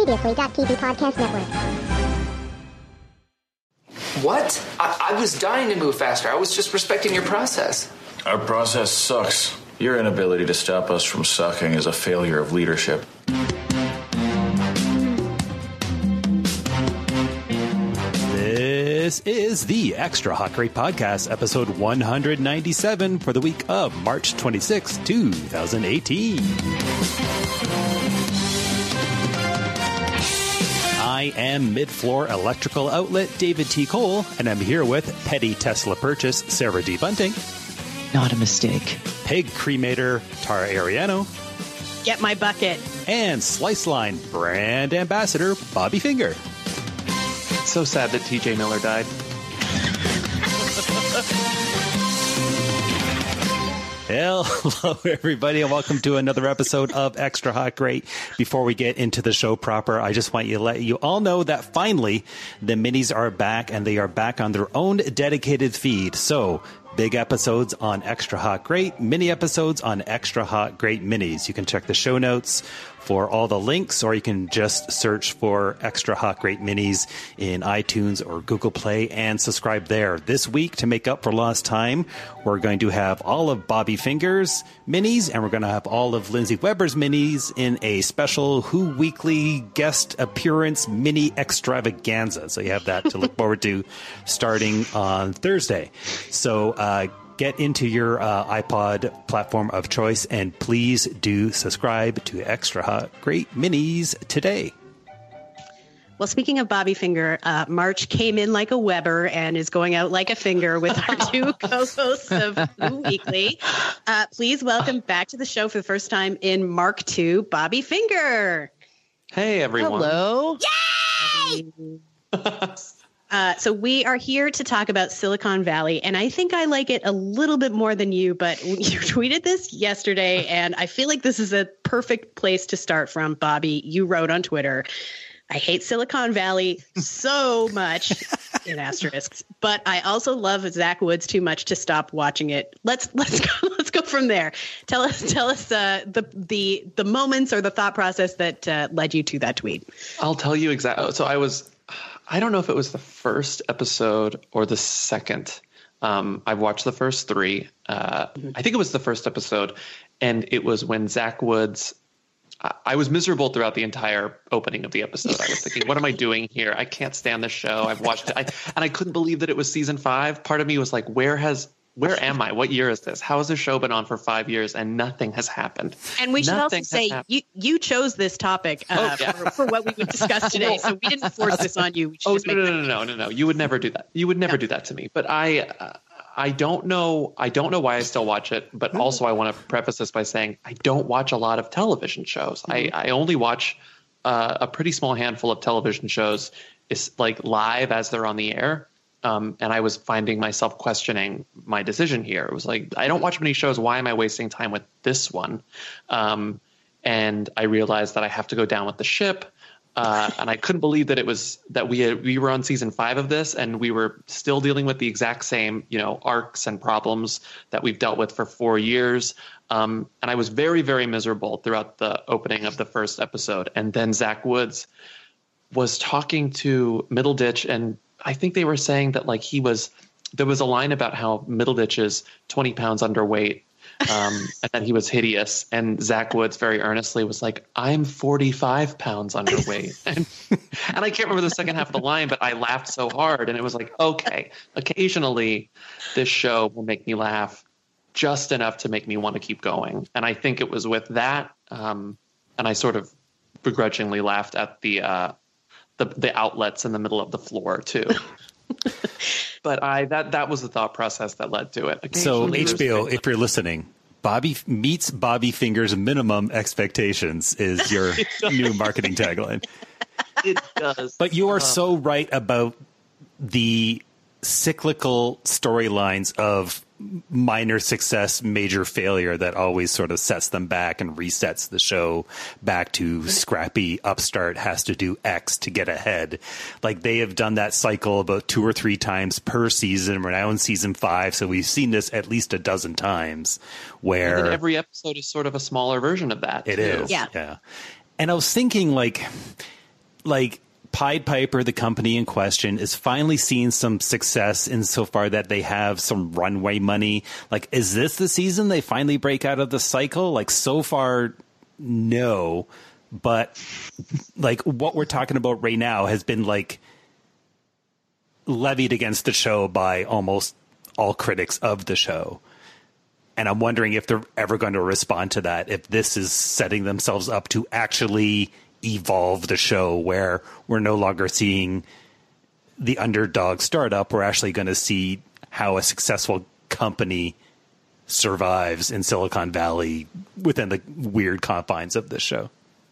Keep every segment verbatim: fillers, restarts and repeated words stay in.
Previously, .T V Podcast Network. What? I, I was dying to move faster. I was just respecting your process. Our process sucks. Your inability to stop us from sucking is a failure of leadership. This is the Extra Hot Great Podcast, episode one ninety-seven for the week of March twenty-sixth, twenty eighteen. I am Mid-Floor Electrical Outlet David T. Cole, and I'm here with Petty Tesla Purchase Sarah D. Bunting. Not a mistake. Pig Cremator Tara Ariano. Get my bucket. And Slice Line Brand Ambassador Bobby Finger. So sad that T J Miller died. Hello, everybody, and welcome to another episode of Extra Hot Great. Before we get into the show proper, I just want you to let you all know that finally the minis are back, and they are back on their own dedicated feed. So, big episodes on Extra Hot Great, mini episodes on Extra Hot Great Minis. You can check the show notes for all the links, or you can just search for Extra Hot Great Minis in iTunes or Google Play and subscribe there. This week, to make up for lost time, we're going to have all of Bobby Finger's minis, and we're going to have all of Lindsay Weber's minis in a special Who Weekly guest appearance mini extravaganza. So you have that to look forward to starting on Thursday. So, uh, get into your uh, iPod platform of choice, and please do subscribe to Extra Hot Great Minis today. Well, speaking of Bobby Finger, uh, March came in like a Weber and is going out like a finger with our two co-hosts of Who Weekly. Uh, please welcome back to the show for the first time in Mark two, Bobby Finger. Hey, everyone. Hello. Yay! Uh, so we are here to talk about Silicon Valley, and I think I like it a little bit more than you, but you tweeted this yesterday, and I feel like this is a perfect place to start from. Bobby, you wrote on Twitter, I hate Silicon Valley so much, in asterisks, but I also love Zach Woods too much to stop watching it. Let's let's go let's go from there. Tell us tell us uh, the the the moments or the thought process that uh, led you to that tweet. I'll tell you exactly. So I was, I don't know if it was the first episode or the second. Um, I've watched the first three. Uh, mm-hmm. I think it was the first episode, and it was when Zach Woods. I was miserable throughout the entire opening of the episode. I was thinking, what am I doing here? I can't stand this show. I've watched it. I, and I couldn't believe that it was season five. Part of me was like, where has, where am I? What year is this? How has this show been on for five years and nothing has happened? And we should nothing also say you, you chose this topic uh, oh, yeah. for, for what we would discuss today. So we didn't force this on you. We should oh, just no, make no, no, no, no, no. You would never do that. You would never no. do that to me. But I, uh, I don't know. I don't know why I still watch it, but mm-hmm. also I want to preface this by saying I don't watch a lot of television shows. Mm-hmm. I, I only watch uh, a pretty small handful of television shows, is like live as they're on the air. Um, and I was finding myself questioning my decision here. It was like, I don't watch many shows. Why am I wasting time with this one? Um, and I realized that I have to go down with the ship. Uh, and I couldn't believe that it was that we had, we were on season five of this, and we were still dealing with the exact same, you know, arcs and problems that we've dealt with for four years. Um, and I was very, very miserable throughout the opening of the first episode. And then Zach Woods was talking to Middleditch, and I think they were saying that like he was there was a line about how Middleditch is twenty pounds underweight. Um, and then he was hideous. And Zach Woods very earnestly was like, I'm forty-five pounds underweight. and, and I can't remember the second half of the line, but I laughed so hard. And it was like, okay, occasionally this show will make me laugh just enough to make me want to keep going. And I think it was with that. Um, and I sort of begrudgingly laughed at the, uh, the, the outlets in the middle of the floor too. But I that that was the thought process that led to it. So H B O, if you're listening, Bobby meets Bobby Finger's minimum expectations is your new marketing tagline. It does. But you are um, so right about the cyclical storylines of minor success, major failure that always sort of sets them back and resets the show back to scrappy upstart has to do X to get ahead. Like they have done that cycle about two or three times per season. We're now in season five, so we've seen this at least a dozen times where and then every episode is sort of a smaller version of that. It too. is. Yeah. Yeah. And I was thinking like like Pied Piper, the company in question, is finally seeing some success insofar that they have some runway money. Like, is this the season they finally break out of the cycle? Like, so far, no. But like what we're talking about right now has been like levied against the show by almost all critics of the show. And I'm wondering if they're ever going to respond to that, if this is setting themselves up to actually evolve the show where we're no longer seeing the underdog startup. We're actually going to see how a successful company survives in Silicon Valley within the weird confines of this show.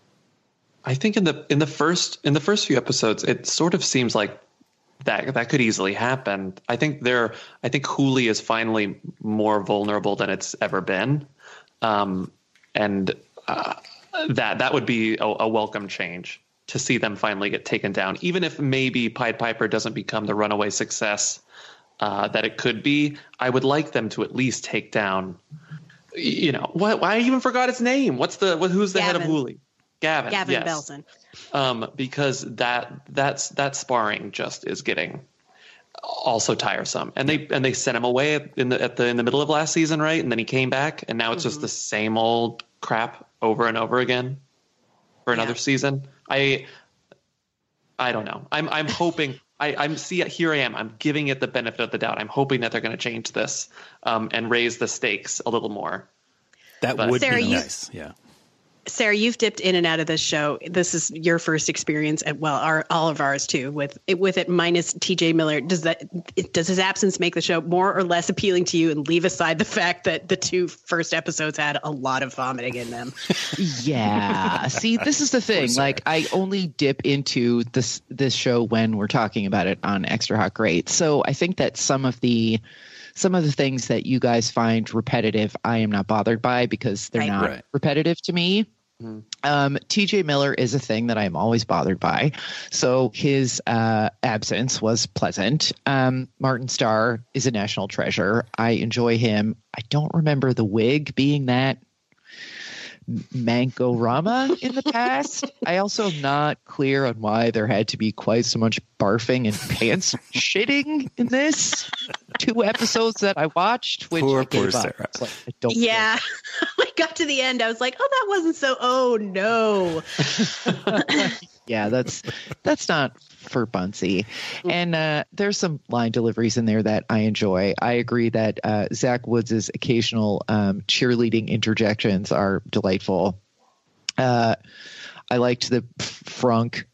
I think in the in the first in the first few episodes, it sort of seems like that that could easily happen. I think there. I think Hooli is finally more vulnerable than it's ever been, um, and uh, that that would be a, a welcome change to see them finally get taken down. Even if maybe Pied Piper doesn't become the runaway success uh, that it could be, I would like them to at least take down. You know, what? Why I even forgot its name? What's the what, who's the Gavin. head of Hooli? Gavin, Gavin yes. Belson. Um, because that that's that sparring just is getting also tiresome, and they and they sent him away in the at the in the middle of last season, right? And then he came back, and now it's mm-hmm. just the same old crap over and over again for another yeah. season. I I don't know. I'm I'm hoping. I, I'm see here I am. I'm giving it the benefit of the doubt. I'm hoping that they're going to change this um, and raise the stakes a little more. That but, would Sarah, be you, nice. Yeah. Sarah, you've dipped in and out of this show. This is your first experience, at, well, our, all of ours too, with it, with it minus T J Miller. Does that does his absence make the show more or less appealing to you? And leave aside the fact that the two first episodes had a lot of vomiting in them. Yeah. See, this is the thing. Like, I only dip into this this show when we're talking about it on Extra Hot Great. So I think that some of the some of the things that you guys find repetitive, I am not bothered by because they're right. not right. repetitive to me. Mm-hmm. Um, T J Miller is a thing that I'm always bothered by. So his uh, absence was pleasant. Um, Martin Starr is a national treasure. I enjoy him. I don't remember the wig being that Mankorama in the past. I also am not clear on why there had to be quite so much barfing and pants shitting in this two episodes that I watched, which poor, I gave poor up. Sarah. Like, I don't Yeah. I got to the end. I was like, oh, that wasn't so. Oh, no. Yeah, that's that's not for Bunsey. And uh, there's some line deliveries in there that I enjoy. I agree that uh, Zach Woods' occasional um, cheerleading interjections are delightful. Uh, I liked the frunk,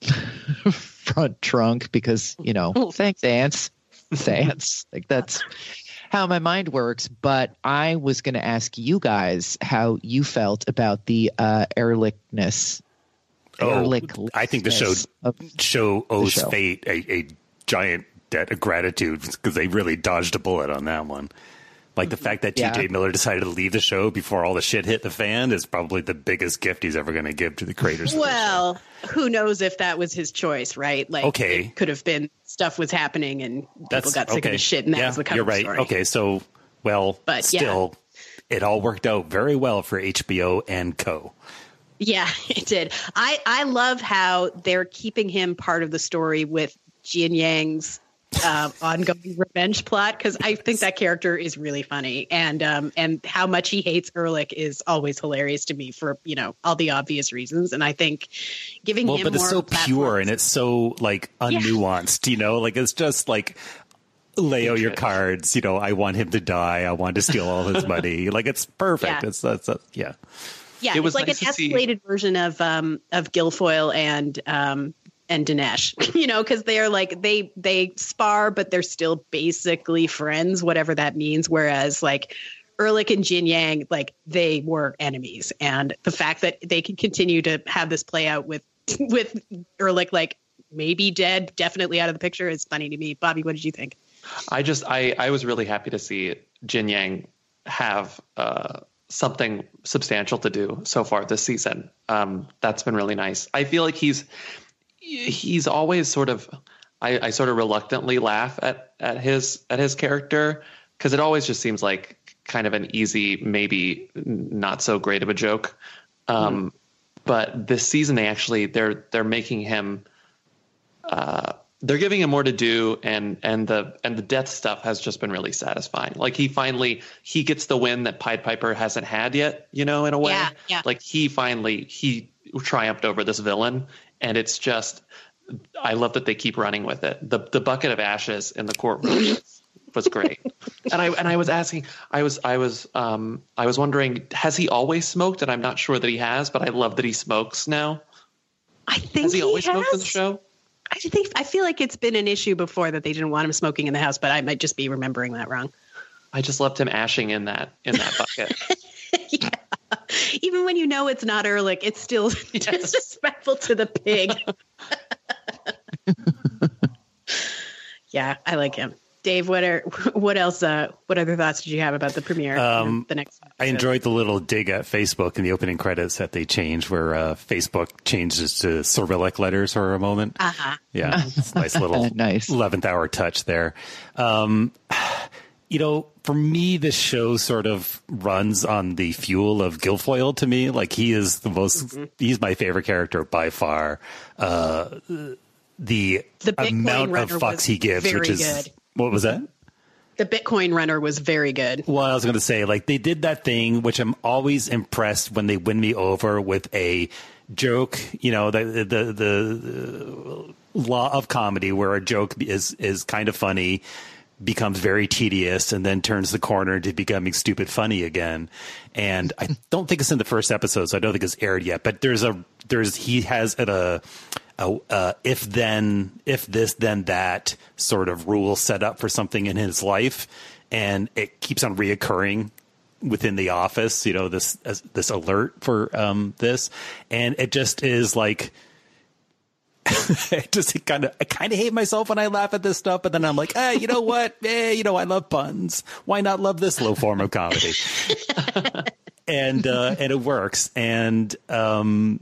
front trunk because, you know, thanks, Ants. Thanks. Like, that's how my mind works. But I was going to ask you guys how you felt about the uh, Ehrlich's Oh, I think the show show owes show. Fate a, a giant debt of gratitude because they really dodged a bullet on that one. Like the fact that yeah. T J Miller decided to leave the show before all the shit hit the fan is probably the biggest gift he's ever going to give to the creators. Well, who knows if that was his choice, right? Like, okay. it could have been stuff was happening and people That's, got sick okay. of the shit, and that yeah, was the cover you're right. story. Okay, so well, but still, yeah. it all worked out very well for H B O and co. Yeah, it did. I, I love how they're keeping him part of the story with Jian Yang's uh, ongoing revenge plot, because I think that character is really funny, and um and how much he hates Ehrlich is always hilarious to me for, you know, all the obvious reasons. And I think giving well, him but more it's so pure and it's so like unnuanced, yeah. you know, like it's just like lay out your cards. You know, I want him to die. I want to steal all his money. Like it's perfect. Yeah. It's that's that, yeah. Yeah, it was it's like nice an to escalated see. version of um of Guilfoyle and um and Dinesh, you know, because they are like they they spar, but they're still basically friends, whatever that means. Whereas like Ehrlich and Jian Yang, like they were enemies, and the fact that they can continue to have this play out with with Ehrlich like maybe dead, definitely out of the picture is funny to me. Bobby, what did you think? I just I I was really happy to see Jian Yang have uh. something substantial to do so far this season. Um, that's been really nice. I feel like he's he's always sort of I, I sort of reluctantly laugh at at his at his character because it always just seems like kind of an easy, maybe not so great of a joke. Um, mm. But this season they actually they're they're making him uh, they're giving him more to do, and and the and the death stuff has just been really satisfying. Like he finally he gets the win that Pied Piper hasn't had yet, you know, in a way. Yeah, yeah. Like he finally he triumphed over this villain, and it's just I love that they keep running with it. The the bucket of ashes in the courtroom was great. And I and I was asking, I was I was um I was wondering, has he always smoked? And I'm not sure that he has, but I love that he smokes now. I think has he, he always has. smoked on the show? I think I feel like it's been an issue before that they didn't want him smoking in the house, but I might just be remembering that wrong. I just loved him ashing in that in that bucket. Yeah. Even when you know it's not Ehrlich, it's still Yes. disrespectful to the pig. Yeah, I like him. Dave, what are what else? Uh, what other thoughts did you have about the premiere? Um, the next, I enjoyed the little dig at Facebook in the opening credits that they changed, where uh, Facebook changes to Cyrillic letters for a moment. Uh huh. Yeah, it's a nice little Nice. eleventh hour touch there. Um, you know, for me, this show sort of runs on the fuel of Guilfoyle to me. Like he is the most, mm-hmm. he's my favorite character by far. Uh, the, The Bitcoin amount of runner fucks was he gives, very which is, good. What was that? The Bitcoin runner was very good. Well, I was going to say, like, they did that thing, which I'm always impressed when they win me over with a joke, you know, the the, the, the law of comedy where a joke is, is kind of funny, becomes very tedious, and then turns the corner into becoming stupid funny again. And I don't think it's in the first episode, so I don't think it's aired yet, but there's a, there's, he has a, a uh, if then, if this, then that sort of rule set up for something in his life. And it keeps on reoccurring within the office, you know, this, uh, this alert for um, this. And it just is like, I just kind of, I kind of hate myself when I laugh at this stuff, but then I'm like, ah, you know what? Eh, you know, I love puns. Why not love this low form of comedy? and, uh, and it works. And, um,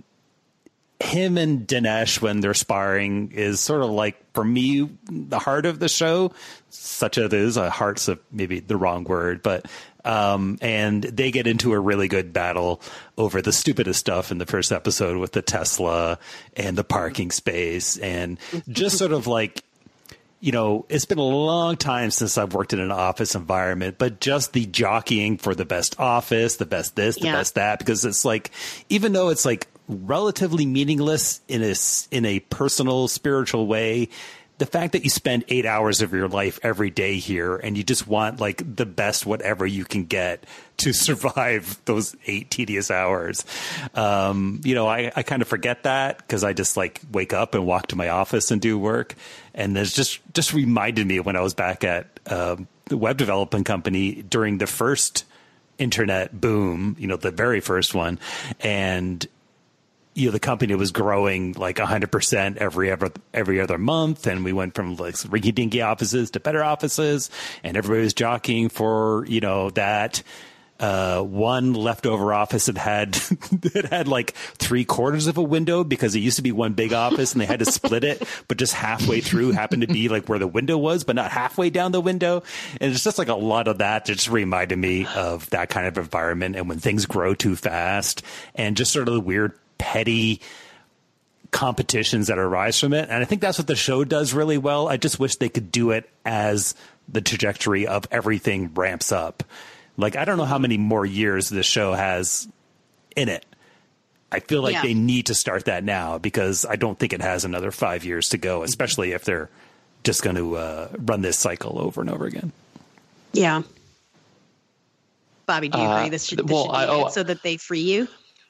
him and Dinesh, when they're sparring, is sort of like, for me, the heart of the show, such as it is. Uh, heart's a, maybe the wrong word, but um, and they get into a really good battle over the stupidest stuff in the first episode with the Tesla and the parking space, and just sort of like, you know, it's been a long time since I've worked in an office environment, but just the jockeying for the best office, the best this, the Yeah. best that, because it's like, even though it's like relatively meaningless in a, in a personal, spiritual way, the fact that you spend eight hours of your life every day here and you just want like the best whatever you can get to survive those eight tedious hours. Um, you know, I, I kind of forget that because I just like wake up and walk to my office and do work. And there's just, just reminded me when I was back at um, the web development company during the first internet boom, you know, the very first one. And you know, the company was growing like one hundred percent every every, every other month. And we went from like rinky dinky offices to better offices, and everybody was jockeying for, you know, that uh, one leftover office that had, that had like three quarters of a window because it used to be one big office and they had to split it, but just halfway through happened to be like where the window was, but not halfway down the window. And it's just like a lot of that that just reminded me of that kind of environment. And when things grow too fast and just sort of the weird petty competitions that arise from it. And I think that's what the show does really well. I just wish they could do it as the trajectory of everything ramps up. Like, I don't know how many more years this show has in it. I feel like Yeah. they need to start that now because I don't think it has another five years to go, especially if they're just going to uh, run this cycle over and over again. Yeah. Bobby, do you Uh, agree this should, this well, should be I- it oh, so that they free you?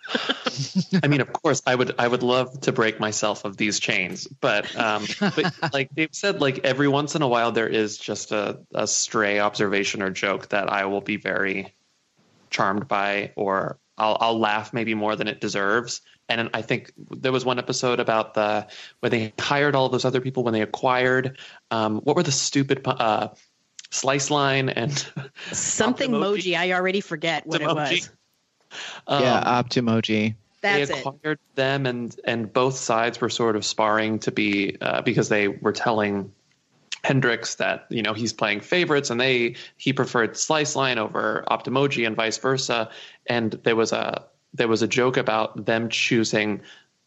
I mean, of course, I would I would love to break myself of these chains, but um, but like they've said, like every once in a while there is just a, a stray observation or joke that I will be very charmed by, or I'll I'll laugh maybe more than it deserves. And I think there was one episode about the where they hired all those other people when they acquired um, what were the stupid uh, Slice Line and Something Optimoji. emoji. I already forget what it Optimoji. was. Um, yeah, Optimoji. That's they it. acquired them, and and both sides were sort of sparring to be uh, because they were telling Hendrix that, you know, he's playing favorites, and they he preferred Slice Line over Optimoji and vice versa. And there was a there was a joke about them choosing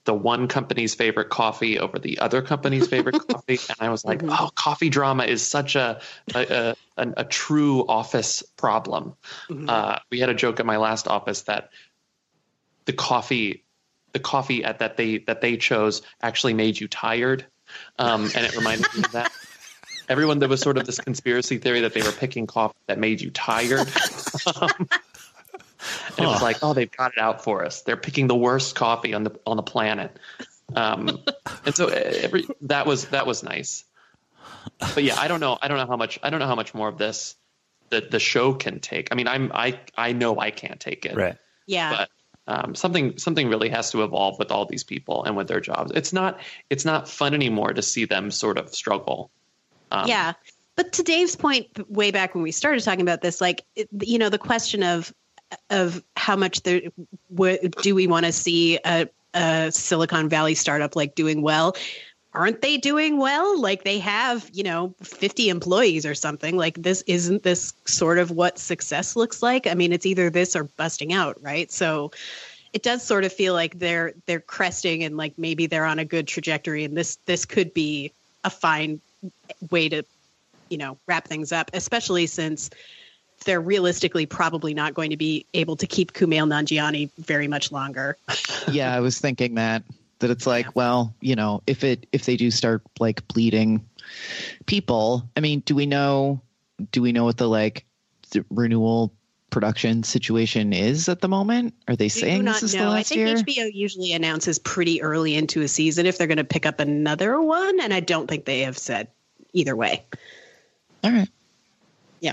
the one company's favorite coffee over the other company's favorite coffee. And I was like, mm-hmm. oh, coffee drama is such a a, a, a true office problem. Mm-hmm. Uh, we had a joke at my last office that the coffee, the coffee at that they that they chose actually made you tired, um, and it reminded me of that. Everyone, there was sort of this conspiracy theory that they were picking coffee that made you tired. um, And it was like, oh, they've got it out for us. They're picking the worst coffee on the on the planet, um, and so every that was that was nice. But yeah, I don't know. I don't know how much. I don't know how much more of this the the show can take. I mean, I'm I I know I can't take it. Right. Yeah. But um, something something really has to evolve with all these people and with their jobs. It's not it's not fun anymore to see them sort of struggle. Um, yeah. But to Dave's point, way back when we started talking about this, like it, you know, the question of. of how much there w- do we want to see a, a Silicon Valley startup like doing well? Aren't they doing well? Like they have, you know, fifty employees or something. Like this isn't this sort of what success looks like? I mean, it's either this or busting out, right? So it does sort of feel like they're they're cresting and like maybe they're on a good trajectory, and this this could be a fine way to, you know, wrap things up, especially since they're realistically probably not going to be able to keep Kumail Nanjiani very much longer. Yeah, I was thinking that, that it's like, yeah. well, you know, if it, if they do start like bleeding people, I mean, do we know, do we know what the like the renewal production situation is at the moment? Are they saying this is the last year? I think H B O usually announces pretty early into a season if they're going to pick up another one. And I don't think they have said either way. All right. Yeah.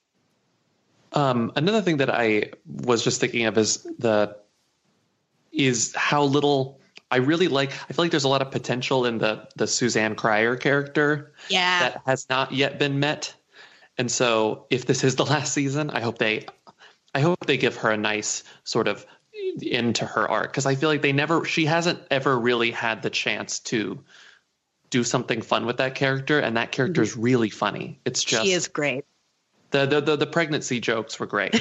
Um, another thing that I was just thinking of is the is how little I really like. I feel like there's a lot of potential in the the Suzanne Cryer character, yeah, that has not yet been met. And so, if this is the last season, I hope they, I hope they give her a nice sort of end to her arc, because I feel like they never, she hasn't ever really had the chance to do something fun with that character, and that character is mm-hmm. really funny. It's just she is great. The, the the the pregnancy jokes were great.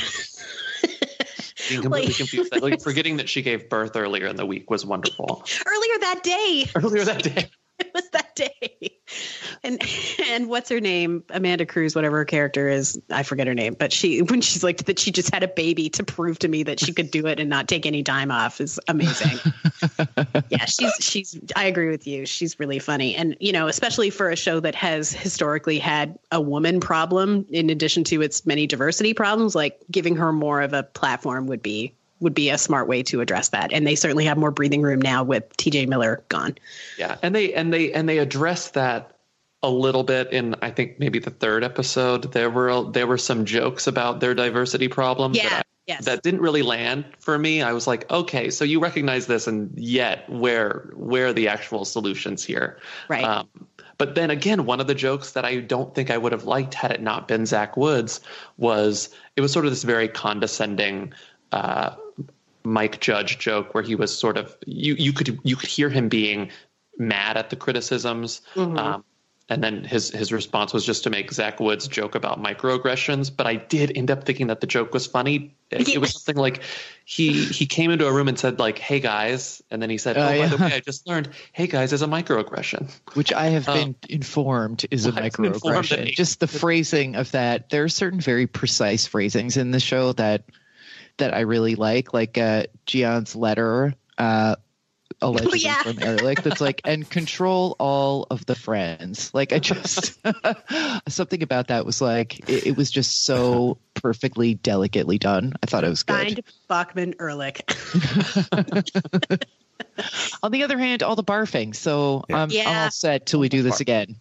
Being completely like, confused. Like forgetting that she gave birth earlier in the week was wonderful. Earlier that day. Earlier that day. It was that day. And and what's her name? Amanda Cruz, whatever her character is. I forget her name. But she when she's like that she just had a baby to prove to me that she could do it and not take any time off is amazing. Yeah, she's she's I agree with you. She's really funny. And, you know, especially for a show that has historically had a woman problem in addition to its many diversity problems, like giving her more of a platform would be would be a smart way to address that. And they certainly have more breathing room now with T J Miller gone. Yeah. And they and they and they address that a little bit in, I think, maybe the third episode. There were there were some jokes about their diversity problems. Yeah. That, I, yes. that didn't really land for me. I was like, okay, so you recognize this, and yet where where are the actual solutions here? Right. Um, but then again, one of the jokes that I don't think I would have liked had it not been Zach Woods was it was sort of this very condescending uh, Mike Judge joke where he was sort of you you could you could hear him being mad at the criticisms. Mm-hmm. Um, and then his his response was just to make Zach Woods joke about microaggressions. But I did end up thinking that the joke was funny. It, it was something like he he came into a room and said like, "Hey guys," and then he said, "Oh, uh, yeah. by the way, I just learned, hey guys, is a microaggression," which I have um, been informed is well, a microaggression. Just the phrasing of that. There are certain very precise phrasings in the show that that I really like, like uh, Gian's letter. Uh, allegedly oh, yeah. from Ehrlich that's like, and control all of the friends. Like I just something about that was like it, it was just so perfectly delicately done. I thought it was good. Signed Bachman Ehrlich. On the other hand, all the barfing. So yeah. I'm, yeah. I'm all set till we do this again.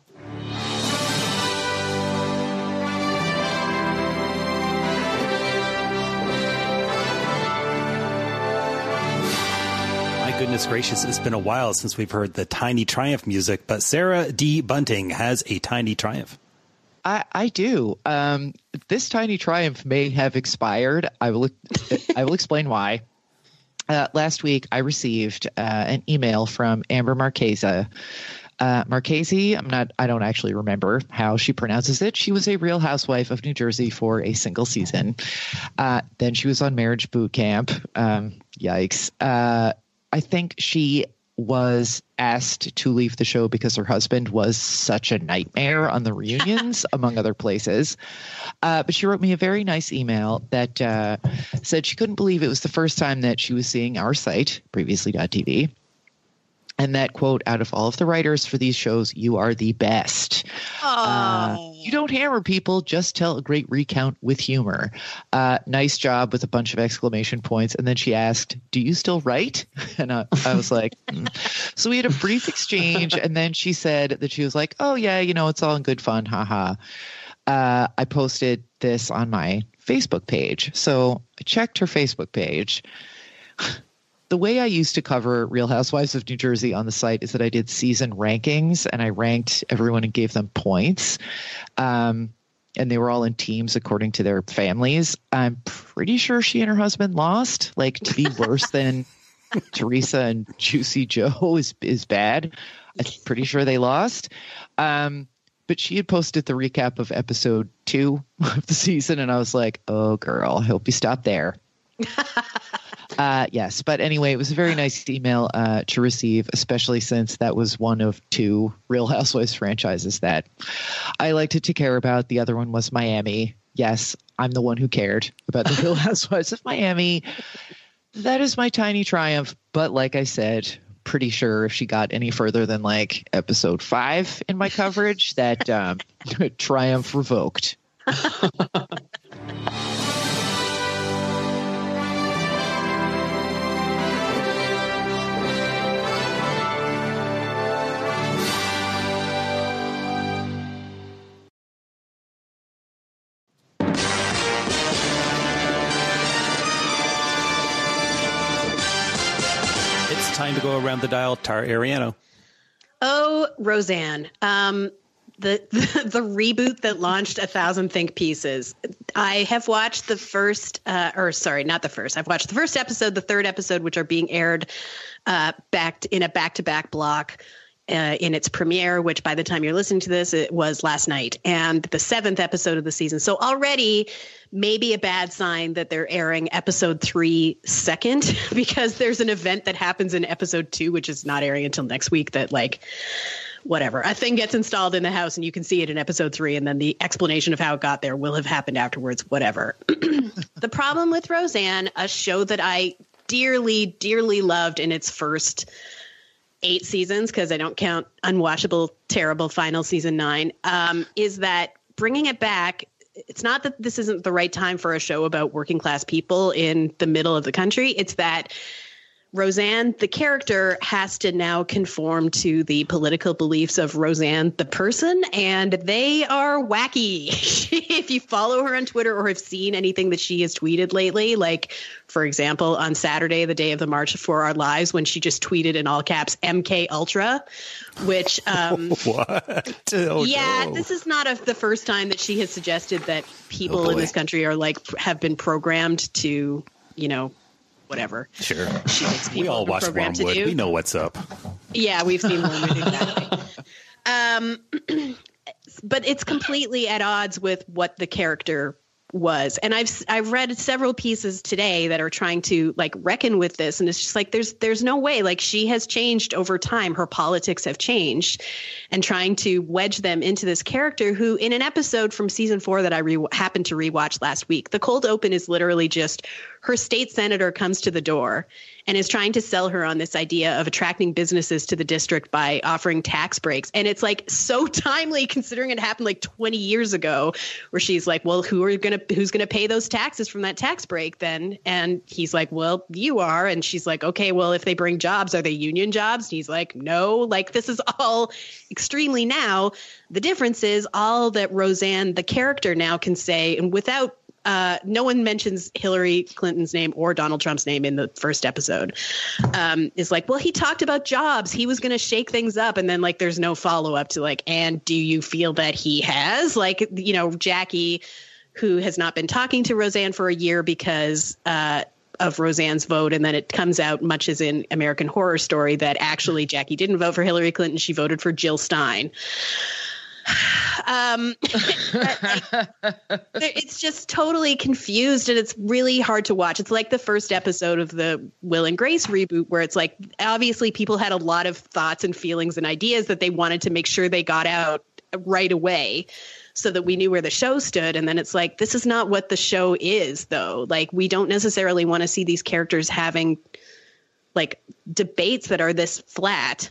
Goodness gracious, it's been a while since we've heard the Tiny Triumph music, but Sarah D. Bunting has a Tiny Triumph. I, I do. Um, this Tiny Triumph may have expired. I will I will explain why. Uh, last week, I received uh, an email from Amber Marchese. Uh, Marchese, I'm not, I don't actually remember how she pronounces it. She was a Real Housewife of New Jersey for a single season. Uh, then she was on Marriage Boot Camp. Um, yikes. Uh, I I think she was asked to leave the show because her husband was such a nightmare on the reunions, among other places. Uh, but she wrote me a very nice email that uh, said she couldn't believe it was the first time that she was seeing our site, previously dot t v. And that, quote, out of all of the writers for these shows, you are the best. Uh, you don't hammer people, just tell a great recount with humor. Uh, nice job with a bunch of exclamation points. And then she asked, do you still write? And I, I was like, mm. So we had a brief exchange. And then she said that she was like, oh, yeah, you know, it's all in good fun. Haha. Uh, I posted this on my Facebook page. So I checked her Facebook page. The way I used to cover Real Housewives of New Jersey on the site is that I did season rankings and I ranked everyone and gave them points. Um, and they were all in teams according to their families. I'm pretty sure she and her husband lost. Like, to be worse than Teresa and Juicy Joe is, is bad. I'm pretty sure they lost. Um, but she had posted the recap of episode two of the season. And I was like, oh, girl, I hope you stop there. Uh, yes. But anyway, it was a very nice email uh, to receive, especially since that was one of two Real Housewives franchises that I liked to care about. The other one was Miami. Yes, I'm the one who cared about the Real Housewives of Miami. That is my tiny triumph. But like I said, pretty sure if she got any further than like episode five in my coverage, that um, triumph revoked. Time to go around the dial. Tara Ariano. Oh, Roseanne. Um, the, the the reboot that launched a thousand think pieces. I have watched the first, uh, or sorry, not the first. I've watched the first episode, the third episode, which are being aired uh, back in a back-to-back block. Uh, in its premiere, which by the time you're listening to this, it was last night, and the seventh episode of the season. So already maybe a bad sign that they're airing episode three second, because there's an event that happens in episode two, which is not airing until next week, that like, whatever, a thing gets installed in the house and you can see it in episode three. And then the explanation of how it got there will have happened afterwards, whatever. The problem with Roseanne, a show that I dearly, dearly loved in its first eight seasons, because I don't count unwatchable, terrible final season nine, um, is that bringing it back, it's not that this isn't the right time for a show about working class people in the middle of the country. It's that Roseanne, the character, has to now conform to the political beliefs of Roseanne, the person, and they are wacky. If you follow her on Twitter or have seen anything that she has tweeted lately, like, for example, on Saturday, the day of the March for Our Lives, when she just tweeted in all caps M K Ultra, which um, what? Oh, yeah, no. This is not a, the first time that she has suggested that people oh, in this country are like have been programmed to, you know, whatever. Sure. She thinks people We all have been watch programmed to Wormwood. do. We know what's up. Yeah, we've seen Wormwood, exactly. Um, but it's completely at odds with what the character was. And I've I've read several pieces today that are trying to like reckon with this, and it's just like there's there's no way. Like, she has changed over time, her politics have changed, and trying to wedge them into this character who, in an episode from season four that I re- happened to rewatch last week, the cold open is literally just her state senator comes to the door and is trying to sell her on this idea of attracting businesses to the district by offering tax breaks. And it's like so timely, considering it happened like twenty years ago, where she's like, well, who are going to, who's going to pay those taxes from that tax break then? And he's like, well, you are. And she's like, okay, well, if they bring jobs, are they union jobs? And he's like, no, like, this is all extremely now. The difference is all that Roseanne, the character, now can say, and without Uh, no one mentions Hillary Clinton's name or Donald Trump's name in the first episode, um, is like, well, he talked about jobs. He was going to shake things up. And then like, there's no follow up to like, and do you feel that he has? Like, you know, Jackie, who has not been talking to Roseanne for a year because uh, of Roseanne's vote. And then it comes out, much as in American Horror Story, that actually Jackie didn't vote for Hillary Clinton. She voted for Jill Stein. um, like, it's just totally confused, and it's really hard to watch. It's like the first episode of the Will and Grace reboot, where it's like obviously people had a lot of thoughts and feelings and ideas that they wanted to make sure they got out right away, so that we knew where the show stood. And then it's like, this is not what the show is, though. Like, we don't necessarily want to see these characters having like debates that are this flat.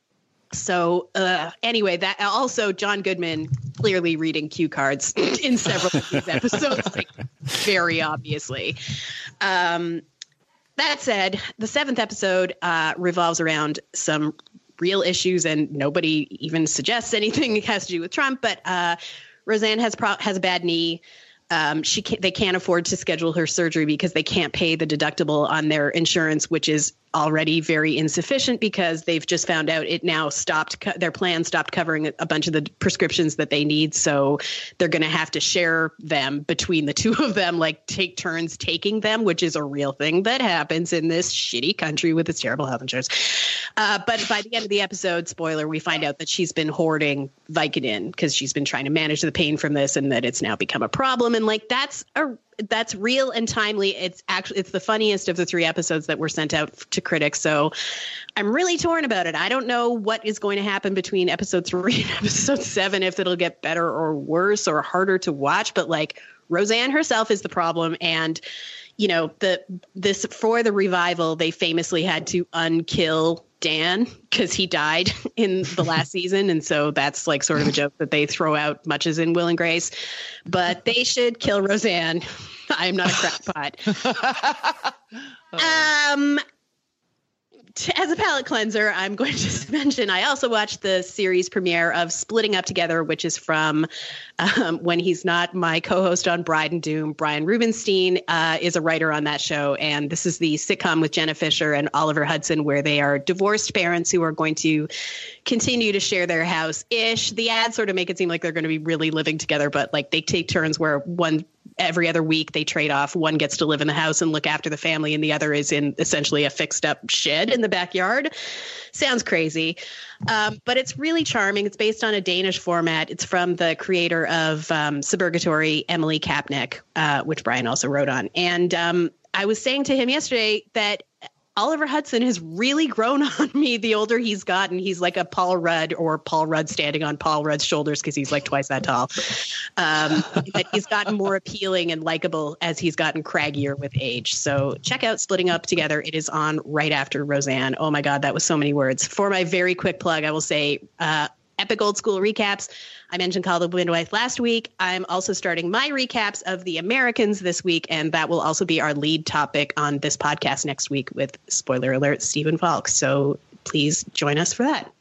So uh, anyway, that also John Goodman clearly reading cue cards in several of these episodes, like very obviously. Um, that said, the seventh episode uh, revolves around some real issues, and nobody even suggests anything has to do with Trump. But uh, Roseanne has pro- has a bad knee. Um, she can't, they can't afford to schedule her surgery because they can't pay the deductible on their insurance, which is already very insufficient because they've just found out it now stopped. Co- their plan stopped covering a bunch of the prescriptions that they need. So they're going to have to share them between the two of them, like take turns taking them, which is a real thing that happens in this shitty country with its terrible health insurance. Uh, but by the end of the episode, spoiler, we find out that she's been hoarding Vicodin because she's been trying to manage the pain from this, and that it's now become a problem. And like, that's a that's real and timely. It's actually, it's the funniest of the three episodes that were sent out to critics. So I'm really torn about it. I don't know what is going to happen between episode three and episode seven, if it'll get better or worse or harder to watch. But like, Roseanne herself is the problem. And, you know, the, this, for the revival, they famously had to unkill Dan because he died in the last season. And so that's like sort of a joke that they throw out, much as in Will and Grace. But they should kill Roseanne. I am not a crackpot. um, t- as a palate cleanser, I'm going to mention I also watched the series premiere of Splitting Up Together, which is from um, when he's not my co-host on Bride and Doom. Brian Rubenstein uh, is a writer on that show. And this is the sitcom with Jenna Fisher and Oliver Hudson, where they are divorced parents who are going to continue to share their house-ish. The ads sort of make it seem like they're going to be really living together, but like they take turns where one every other week they trade off. One gets to live in the house and look after the family, and the other is in essentially a fixed up shed in the backyard. Sounds crazy. Um, but it's really charming. It's based on a Danish format. It's from the creator of um, Suburgatory, Emily Kapnek, uh, which Brian also wrote on. And um, I was saying to him yesterday that Oliver Hudson has really grown on me the older he's gotten. He's like a Paul Rudd, or Paul Rudd standing on Paul Rudd's shoulders because he's like twice that tall. Um, but he's gotten more appealing and likable as he's gotten craggier with age. So check out Splitting Up Together. It is on right after Roseanne. Oh my God, that was so many words. For my very quick plug, I will say uh, Epic Old School Recaps. I mentioned Call the Midwife last week. I'm also starting my recaps of The Americans this week, and that will also be our lead topic on this podcast next week with, spoiler alert, Stephen Falk. So please join us for that.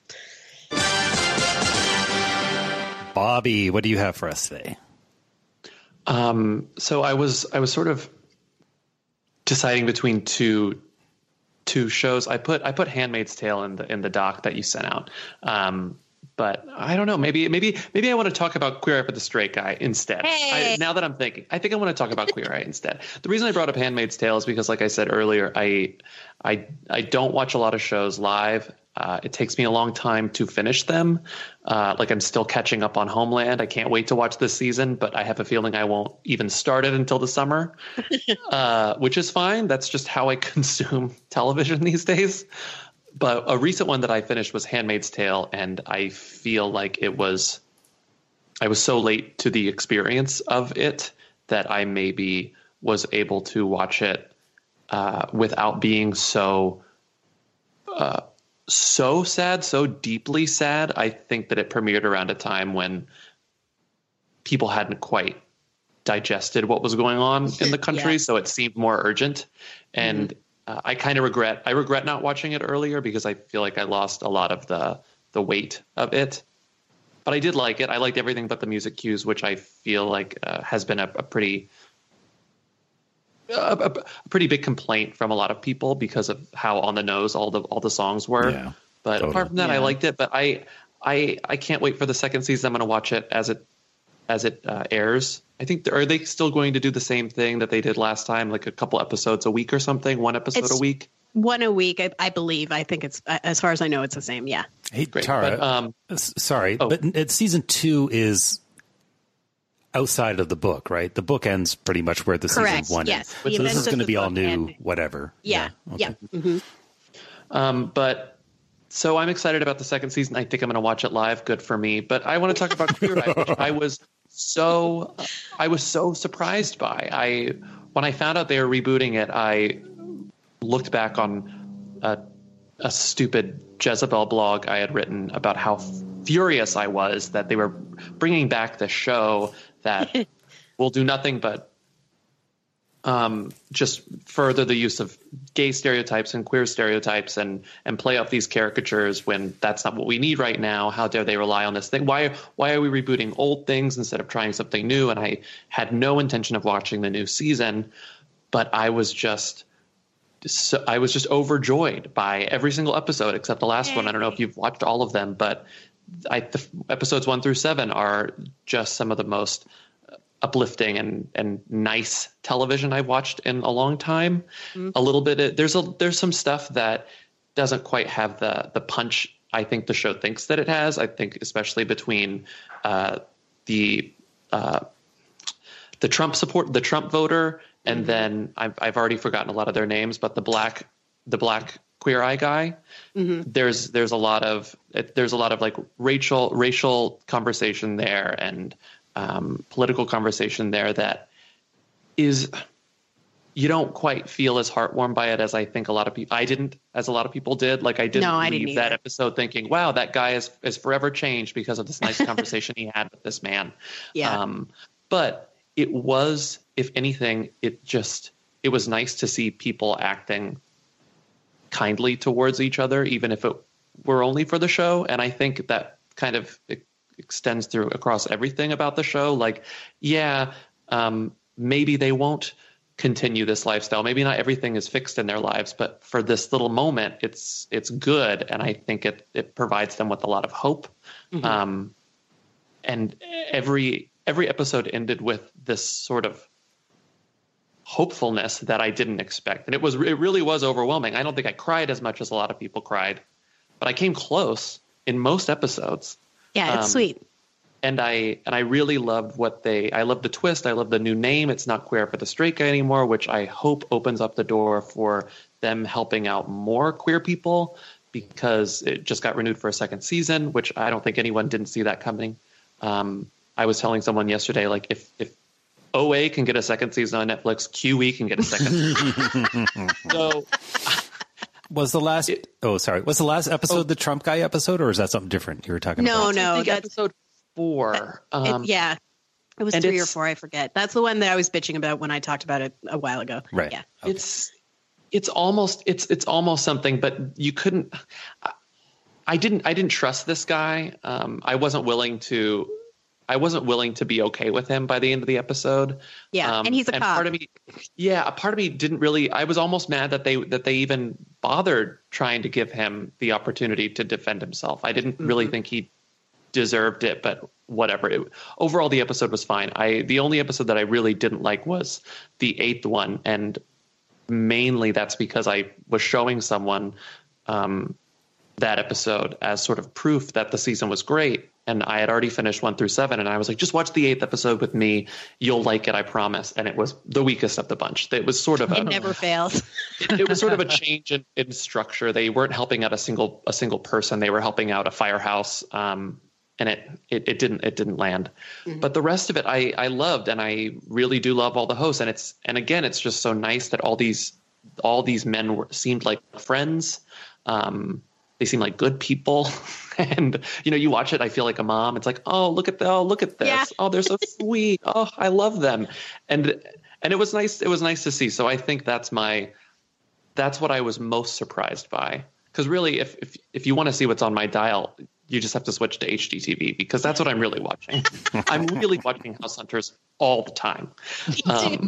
Bobby, what do you have for us today? Um, so I was I was sort of deciding between two two shows. I put I put Handmaid's Tale in the in the doc that you sent out. Um, But I don't know. Maybe, maybe, maybe I want to talk about Queer Eye for the Straight Guy instead. Hey. I, now that I'm thinking, I think I want to talk about Queer Eye instead. The reason I brought up Handmaid's Tale is because, like I said earlier, I, I, I don't watch a lot of shows live. Uh, it takes me a long time to finish them. Uh, like I'm still catching up on Homeland. I can't wait to watch this season, but I have a feeling I won't even start it until the summer, uh, which is fine. That's just how I consume television these days. But a recent one that I finished was Handmaid's Tale, and I feel like it was I was so late to the experience of it that I maybe was able to watch it uh, without being so uh, so sad, so deeply sad. I think that it premiered around a time when people hadn't quite digested what was going on in the country, yeah. So it seemed more urgent. And mm-hmm. Uh, I kind of regret, I regret not watching it earlier because I feel like I lost a lot of the, the weight of it, but I did like it. I liked everything but the music cues, which I feel like uh, has been a, a pretty, a, a, a pretty big complaint from a lot of people because of how on the nose all the, all the songs were. Yeah, but totally. Apart from that, yeah. I liked it, but I, I, I can't wait for the second season. I'm going to watch it as it, as it uh, airs. I think, are they still going to do the same thing that they did last time, like a couple episodes a week or something, one episode it's, a week? one a week, I, I believe. I think it's, as far as I know, it's the same. Yeah. Hey, Great. Tara. But, um, s- sorry, oh. but it, season two is outside of the book, right? The book ends pretty much where the Correct. season one Yes. is. The So this events is of going to the be all book new, end. whatever. Yeah. Okay. Yeah. Mm-hmm. Um, but so I'm excited about the second season. I think I'm going to watch it live. Good for me. But I want to talk about Queer Eye, which I was so I was so surprised by. I when I found out they were rebooting it, I looked back on a, a stupid Jezebel blog I had written about how furious I was that they were bringing back the show that will do nothing but um, just further the use of gay stereotypes and queer stereotypes and and play up these caricatures when that's not what we need right now. How dare they rely on this thing? Why why are we rebooting old things instead of trying something new? And I had no intention of watching the new season, but I was just so I was just overjoyed by every single episode except the last one. I don't know if you've watched all of them, but I, the episodes one through seven are just some of the most uplifting and and nice television I've watched in a long time. Mm-hmm. A little bit there's a there's some stuff that doesn't quite have the the punch I think the show thinks that it has. I think especially between uh, the uh, the Trump support the Trump voter and mm-hmm. then I've I've already forgotten a lot of their names, but the black the black Queer Eye guy. Mm-hmm. There's there's a lot of there's a lot of like racial racial conversation there and um, political conversation there that is you don't quite feel as heartwarmed by it as I think a lot of people. I didn't, as a lot of people did. Like I didn't no, I leave didn't that either. episode thinking, "Wow, that guy is is forever changed because of this nice conversation he had with this man." Yeah. Um, but it was, if anything, it just it was nice to see people acting kindly towards each other, even if it were only for the show. And I think that kind of it extends through across everything about the show. Like, yeah, um, maybe they won't continue this lifestyle. Maybe not everything is fixed in their lives, but for this little moment, it's it's good. And I think it it provides them with a lot of hope. Mm-hmm. Um, and every every episode ended with this sort of hopefulness that I didn't expect. And it was it really was overwhelming. I don't think I cried as much as a lot of people cried, but I came close in most episodes. Yeah, it's um, sweet. And I and I really loved what they I love the twist. I love the new name. It's not Queer for the Straight Guy anymore, which I hope opens up the door for them helping out more queer people, because it just got renewed for a second season, which I don't think anyone didn't see that coming. Um, I was telling someone yesterday, like if if O A can get a second season on Netflix, Q E can get a second. So was the last it, oh sorry was the last episode oh, the Trump guy episode, or is that something different you were talking no, about? No, I no, think episode four. Um, it, yeah, it was three or four. I forget. That's the one that I was bitching about when I talked about it a while ago. Right. Yeah. Okay. It's it's almost it's it's almost something, but you couldn't. I, I didn't I didn't trust this guy. Um, I wasn't willing to. I wasn't willing to be okay with him by the end of the episode. Yeah, um, and he's a and cop. Part of me, yeah, a part of me didn't really. I was almost mad that they that they even bothered trying to give him the opportunity to defend himself. I didn't mm-hmm. really think he deserved it, but whatever. It, overall, the episode was fine. I the only episode that I really didn't like was the eighth one, and mainly that's because I was showing someone um, that episode as sort of proof that the season was great. And I had already finished one through seven, and I was like, just watch the eighth episode with me. You'll like it, I promise. And it was the weakest of the bunch. It was sort of a, it never fails. it, it was sort of a change in, in structure. They weren't helping out a single a single person. They were helping out a firehouse, um, and it, it it didn't it didn't land. Mm-hmm. But the rest of it, I I loved, and I really do love all the hosts. And it's and again, it's just so nice that all these all these men were, seemed like friends. Um, They seem like good people. And, you know, you watch it, I feel like a mom. It's like, oh, look at the, oh, look at this. Yeah. Oh, they're so sweet. Oh, I love them. And and it was nice. It was nice to see. So I think that's my that's what I was most surprised by. Because really, if, if if you want to see what's on my dial, you just have to switch to H D T V, because that's what I'm really watching. I'm really watching House Hunters all the time. Um,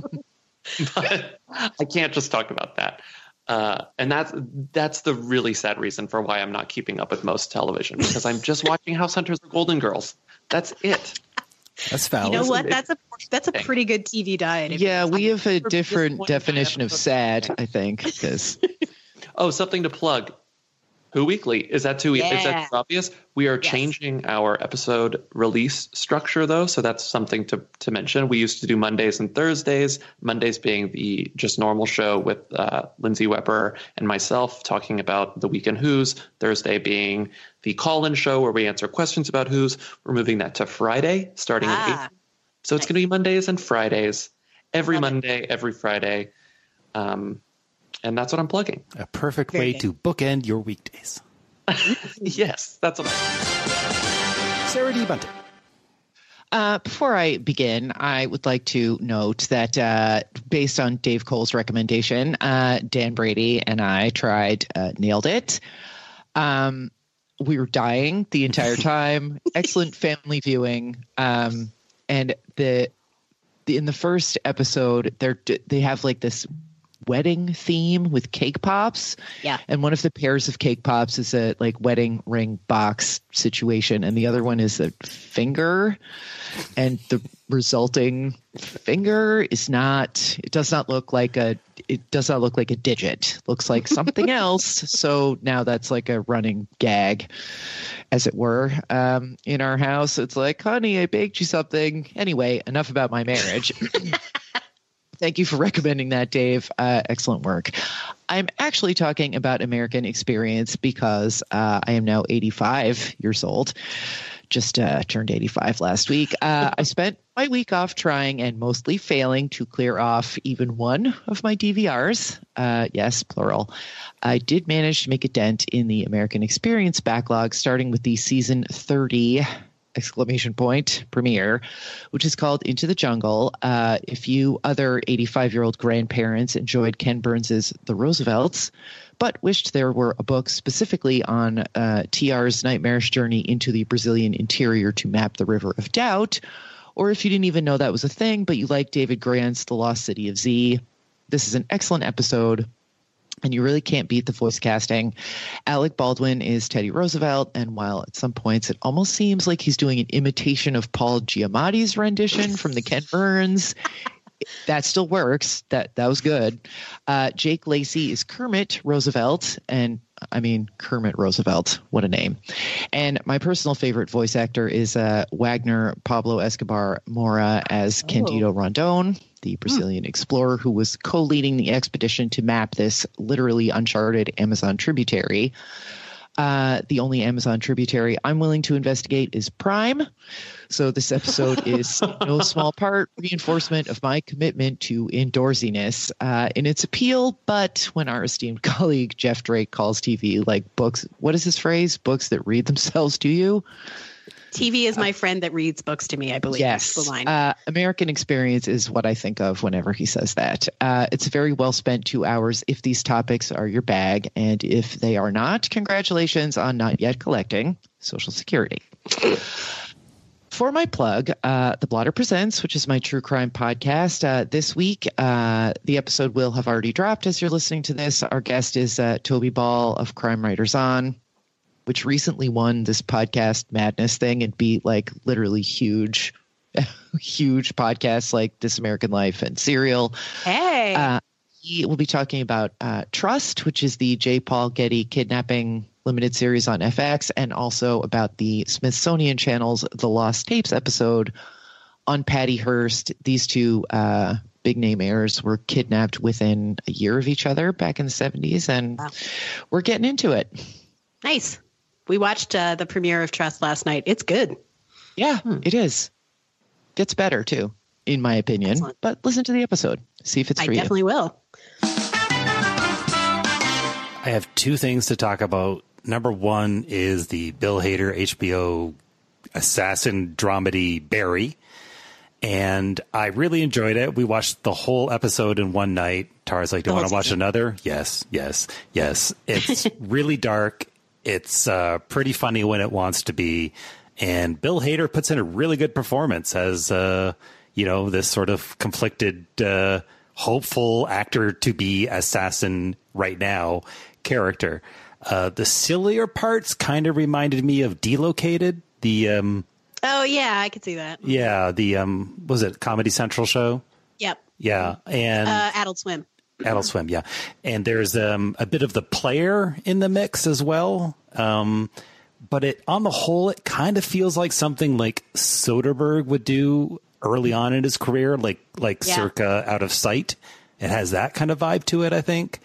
but I can't just talk about that. Uh, and that's that's the really sad reason for why I'm not keeping up with most television, because I'm just watching House Hunters or Golden Girls. That's it. That's valid. You know what? That's a that's a pretty good T V diet. Yeah, we have a different definition of sad, I think. Because Oh, something to plug. Who Weekly. Is that too, Yeah. is that too obvious? We are Yes. changing our episode release structure, though, so that's something to, to mention. We used to do Mondays and Thursdays, Mondays being the just normal show with uh, Lindsay Weber and myself talking about the week in Who's, Thursday being the call-in show where we answer questions about Who's. We're moving that to Friday, starting at Ah, eight. So it's nice. going to be Mondays and Fridays, every Love it. Monday, every Friday. Um, and that's what I'm plugging. A perfect Very way good. to bookend your weekdays. Yes, that's what I Sarah D. Bunting. Uh, before I begin, I would like to note that uh, based on Dave Cole's recommendation, uh, Dan Brady and I tried uh, Nailed It. Um, we were dying the entire time. Excellent family viewing. Um, and the, the in the first episode, they're they have like this wedding theme with cake pops. Yeah. And one of the pairs of cake pops is a like wedding ring box situation, and the other one is a finger. And the resulting finger is not, it does not look like a, it does not look like a digit. It looks like something else. So now that's like a running gag, as it were, um, in our house. It's like, honey, I baked you something. Anyway, enough about my marriage. Thank you for recommending that, Dave. Uh, excellent work. I'm actually talking about American Experience because uh, I am now eighty-five years old. Just uh, turned eighty-five last week. Uh, I spent my week off trying and mostly failing to clear off even one of my D V Rs. Uh, yes, plural. I did manage to make a dent in the American Experience backlog, starting with the season thirty exclamation point premiere, which is called Into the Jungle. Uh, if you other eighty-five-year-old grandparents enjoyed Ken Burns's The Roosevelts, but wished there were a book specifically on uh, T R's nightmarish journey into the Brazilian interior to map the River of Doubt, or if you didn't even know that was a thing, but you like David Grant's The Lost City of Z, this is an excellent episode. And you really can't beat the voice casting. Alec Baldwin is Teddy Roosevelt, and while at some points it almost seems like he's doing an imitation of Paul Giamatti's rendition from the Ken Burns, that still works. That that was good. Uh, Jake Lacey is Kermit Roosevelt, and I mean Kermit Roosevelt. What a name! And my personal favorite voice actor is uh, Wagner Pablo Escobar Mora as Candido Rondon, the Brazilian explorer who was co-leading the expedition to map this literally uncharted Amazon tributary. Uh, the only Amazon tributary I'm willing to investigate is Prime. So this episode is in no small part reinforcement of my commitment to indorsiness uh, in its appeal. But when our esteemed colleague Jeff Drake calls T V like books, what is his phrase? Books that read themselves to you? T V is my friend that reads books to me, I believe. Yes. That's the line. Uh, American Experience is what I think of whenever he says that. Uh, it's a very well spent two hours if these topics are your bag. And if they are not, congratulations on not yet collecting Social Security. For my plug, uh, The Blotter Presents, which is my true crime podcast. Uh, this week, uh, the episode will have already dropped as you're listening to this. Our guest is uh, Toby Ball of Crime Writers On, which recently won this podcast madness thing and beat like literally huge, huge podcasts like This American Life and Serial. Hey. Uh, he will be talking about uh, Trust, which is the J. Paul Getty kidnapping limited series on F X, and also about the Smithsonian Channel's The Lost Tapes episode on Patty Hearst. These two uh, big name heirs were kidnapped within a year of each other back in the seventies, and Wow. we're getting into it. Nice. We watched uh, the premiere of Trust last night. It's good. Yeah, it is. Gets better too, in my opinion. Excellent. But listen to the episode. See if it's I for you. definitely will. I have two things to talk about. Number one is the Bill Hader H B O assassin dramedy Barry. And I really enjoyed it. We watched the whole episode in one night. Tara's like, do you The want to whole watch season. another? Yes, yes, yes. It's really dark. It's uh, pretty funny when it wants to be. And Bill Hader puts in a really good performance as, uh, you know, this sort of conflicted, uh, hopeful actor to be assassin right now character. Uh, the sillier parts kind of reminded me of Delocated, the um, Oh, yeah, I could see that. yeah, the um, was it Comedy Central show? Yep. Yeah, and Uh, Adult Swim. Adult Swim, yeah. And there's um, a bit of The Player in the mix as well. Um, but it, on the whole, it kind of feels like something like Soderbergh would do early on in his career, like like Yeah. circa Out of Sight. It has that kind of vibe to it, I think.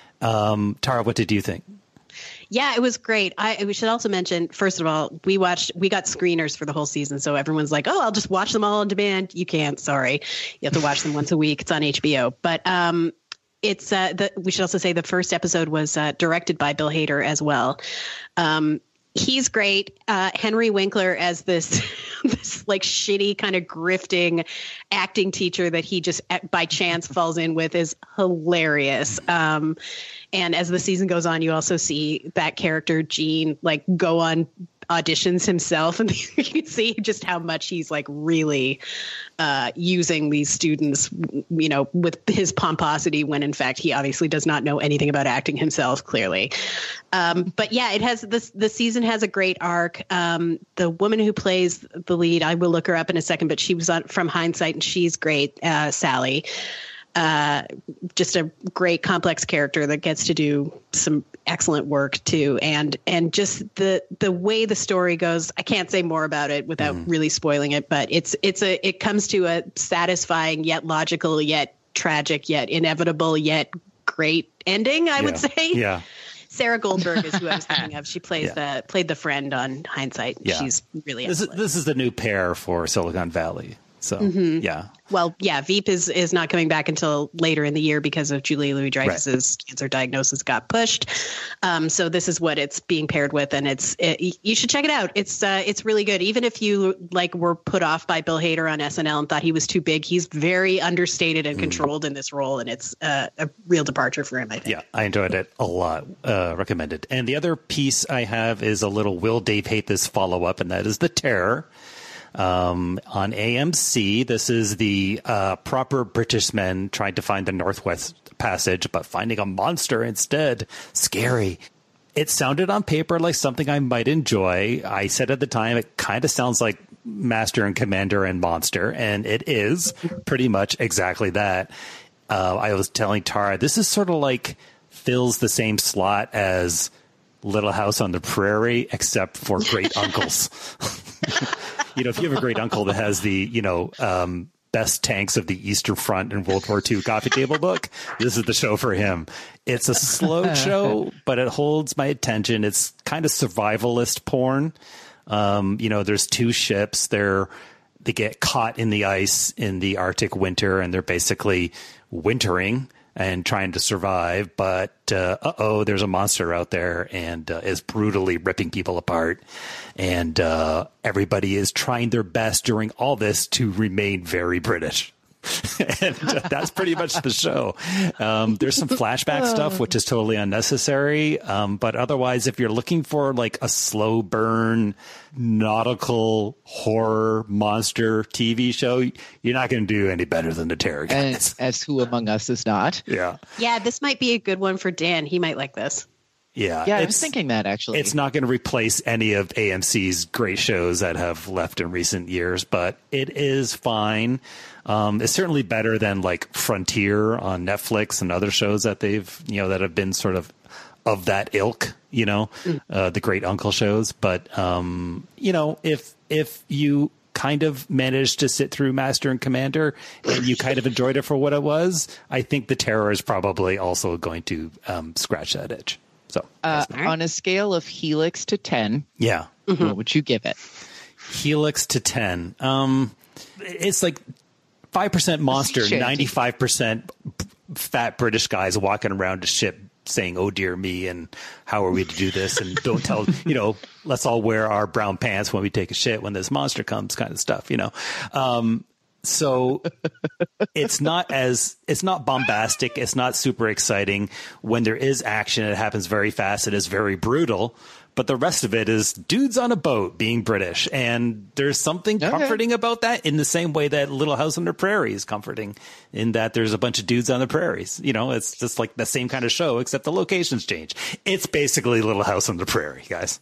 Um, Tara, what did you think? Yeah, it was great. I we should also mention, first of all, we watched, we got screeners for the whole season. So everyone's like, oh, I'll just watch them all on demand. You can't, sorry. You have to watch them once a week. It's on H B O. But um, it's, uh, the, we should also say the first episode was uh, directed by Bill Hader as well. Um, he's great. Uh, Henry Winkler as this, this like shitty kind of grifting acting teacher that he just by chance falls in with is hilarious. Um, and as the season goes on, you also see that character Gene like go on auditions himself, and you can see just how much he's like really uh, using these students, you know, with his pomposity when in fact he obviously does not know anything about acting himself, clearly. Um, but yeah, it has this, the season has a great arc. Um, the woman who plays the lead, I will look her up in a second, but she was on From Hindsight and she's great. Uh, Sally, uh, just a great complex character that gets to do some excellent work too. And, and just the, the way the story goes, I can't say more about it without mm. really spoiling it, but it's, it's a, it comes to a satisfying yet logical, yet tragic, yet inevitable, yet great ending, I yeah. would say. Yeah. Sarah Goldberg is who I was thinking of. She plays yeah. the, played the friend on Hindsight. Yeah. She's really this is, excellent. this is the new pair for Silicon Valley. So, mm-hmm. yeah. Well, yeah, Veep is, is not coming back until later in the year because of Julia Louis-Dreyfus's right. cancer diagnosis got pushed. Um, so this is what it's being paired with, and it's it, you should check it out. It's uh, it's really good. Even if you like were put off by Bill Hader on S N L and thought he was too big, he's very understated and mm. controlled in this role, and it's uh, a real departure for him, I think. Yeah, I enjoyed it a lot. Uh, recommended. And the other piece I have is a little Will Dave Hate This follow-up, and that is The Terror. Um, on A M C, this is the uh, proper British men trying to find the Northwest Passage, but finding a monster instead. Scary. It sounded on paper like something I might enjoy. I said at the time, it kind of sounds like Master and Commander and Monster, and it is pretty much exactly that. Uh, I was telling Tara, this is sort of like fills the same slot as Little House on the Prairie, except for great uncles. You know, if you have a great uncle that has the, you know, um, best tanks of the Eastern Front and World War Two coffee table book, this is the show for him. It's a slow show, but it holds my attention. It's kind of survivalist porn. Um, you know, there's two ships. They're, they get caught in the ice in the Arctic winter, and they're basically wintering and trying to survive. But, uh, uh-oh, there's a monster out there and uh, is brutally ripping people apart. And uh, everybody is trying their best during all this to remain very British. And uh, that's pretty much the show. Um, there's some flashback stuff, which is totally unnecessary. Um, but otherwise, if you're looking for like a slow burn nautical horror monster T V show, you're not going to do any better than The Terror Guys. And as who among us is not? Yeah. Yeah, this might be a good one for Dan. He might like this. Yeah, yeah, I was thinking that actually. It's not going to replace any of A M C's great shows that have left in recent years, but it is fine. Um, it's certainly better than like Frontier on Netflix and other shows that they've, you know, that have been sort of of that ilk, you know, mm. uh, the great uncle shows. But, um, you know, if if you kind of managed to sit through Master and Commander and you kind of enjoyed it for what it was, I think The Terror is probably also going to um, scratch that itch. So uh, on a scale of Helix to ten, yeah, mm-hmm. what would you give it? Helix to ten. Um, it's like five percent monster, ninety-five percent fat British guys walking around a ship saying, "Oh dear me," and how are we to do this? And don't tell, you know, let's all wear our brown pants when we take a shit when this monster comes, kind of stuff, you know. Um, So it's not as it's not bombastic. It's not super exciting. When there is action, it happens very fast. It is very brutal. But the rest of it is dudes on a boat being British. And there's something okay. comforting about that in the same way that Little House on the Prairie is comforting in that there's a bunch of dudes on the prairies. You know, it's just like the same kind of show, except the locations change. It's basically Little House on the Prairie, guys.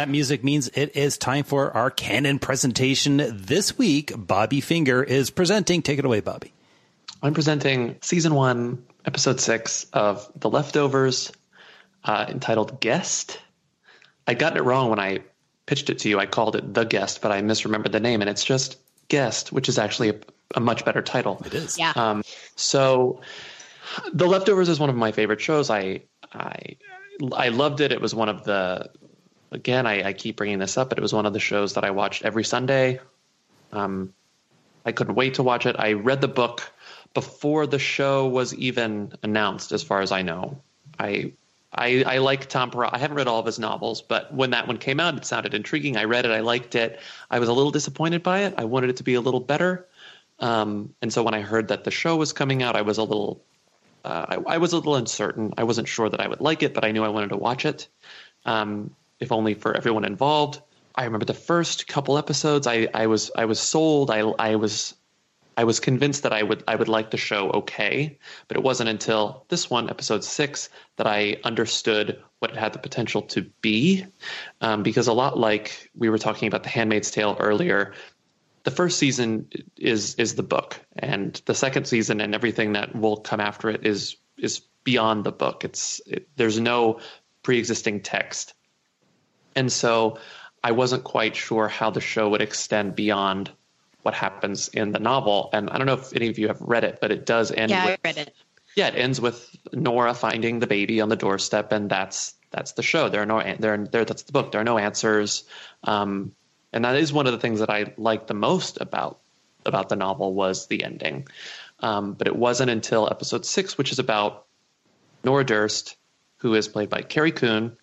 that music means it is time for our canon presentation. This week, Bobby Finger is presenting. Take it away, Bobby. I'm presenting season one, episode six of The Leftovers, uh, entitled Guest. I got it wrong when I pitched it to you. I called it The Guest, but I misremembered the name, and it's just Guest, which is actually a, a much better title. It is. Yeah. Um, so The Leftovers is one of my favorite shows. I I I loved it. It was one of the, again, I, I keep bringing this up, but it was one of the shows that I watched every Sunday. Um, I couldn't wait to watch it. I read the book before the show was even announced, as far as I know. I I, I like Tom Perrotta. I haven't read all of his novels, but when that one came out, it sounded intriguing. I read it. I liked it. I was a little disappointed by it. I wanted it to be a little better. Um, and so when I heard that the show was coming out, I was a little uh, I, I was a little uncertain. I wasn't sure that I would like it, but I knew I wanted to watch it, um, if only for everyone involved. I remember the first couple episodes. I, I was I was sold. I I was I was convinced that I would I would like the show okay, but it wasn't until this one, episode six, that I understood what it had the potential to be. Um, because a lot like we were talking about The Handmaid's Tale earlier, the first season is is the book, and the second season and everything that will come after it is is beyond the book. It's it, there's no pre-existing text, and so I wasn't quite sure how the show would extend beyond what happens in the novel. And I don't know if any of you have read it, but it does end Yeah, with, I read it. Yeah, it ends with Nora finding the baby on the doorstep, and that's that's the show. There are no there there that's the book. There are no answers. Um, and that is one of the things that I liked the most about about the novel was the ending. Um, but it wasn't until episode six, which is about Nora Durst, who is played by Carrie Coon,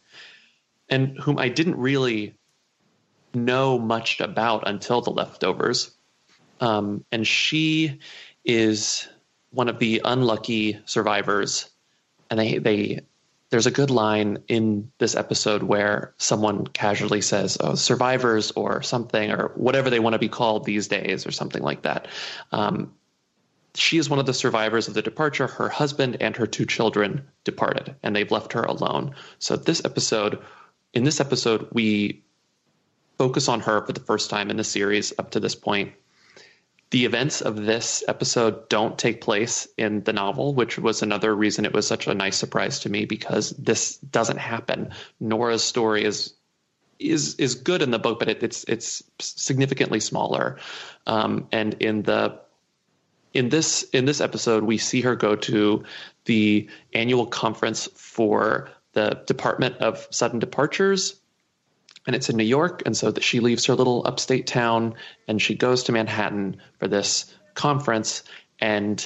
and whom I didn't really know much about until The Leftovers. Um, and she is one of the unlucky survivors. And they, they, there's a good line in this episode where someone casually says, oh, survivors or something, or whatever they want to be called these days, or something like that. Um, she is one of the survivors of the departure. Her husband and her two children departed, and they've left her alone. So this episode, in this episode, we focus on her for the first time in the series up to this point. The events of this episode don't take place in the novel, which was another reason it was such a nice surprise to me, because this doesn't happen. Nora's story is is is good in the book, but it, it's it's significantly smaller. Um, and in the in this in this episode, we see her go to the annual conference for the Department of Sudden Departures. And it's in New York, and so that she leaves her little upstate town and she goes to Manhattan for this conference, and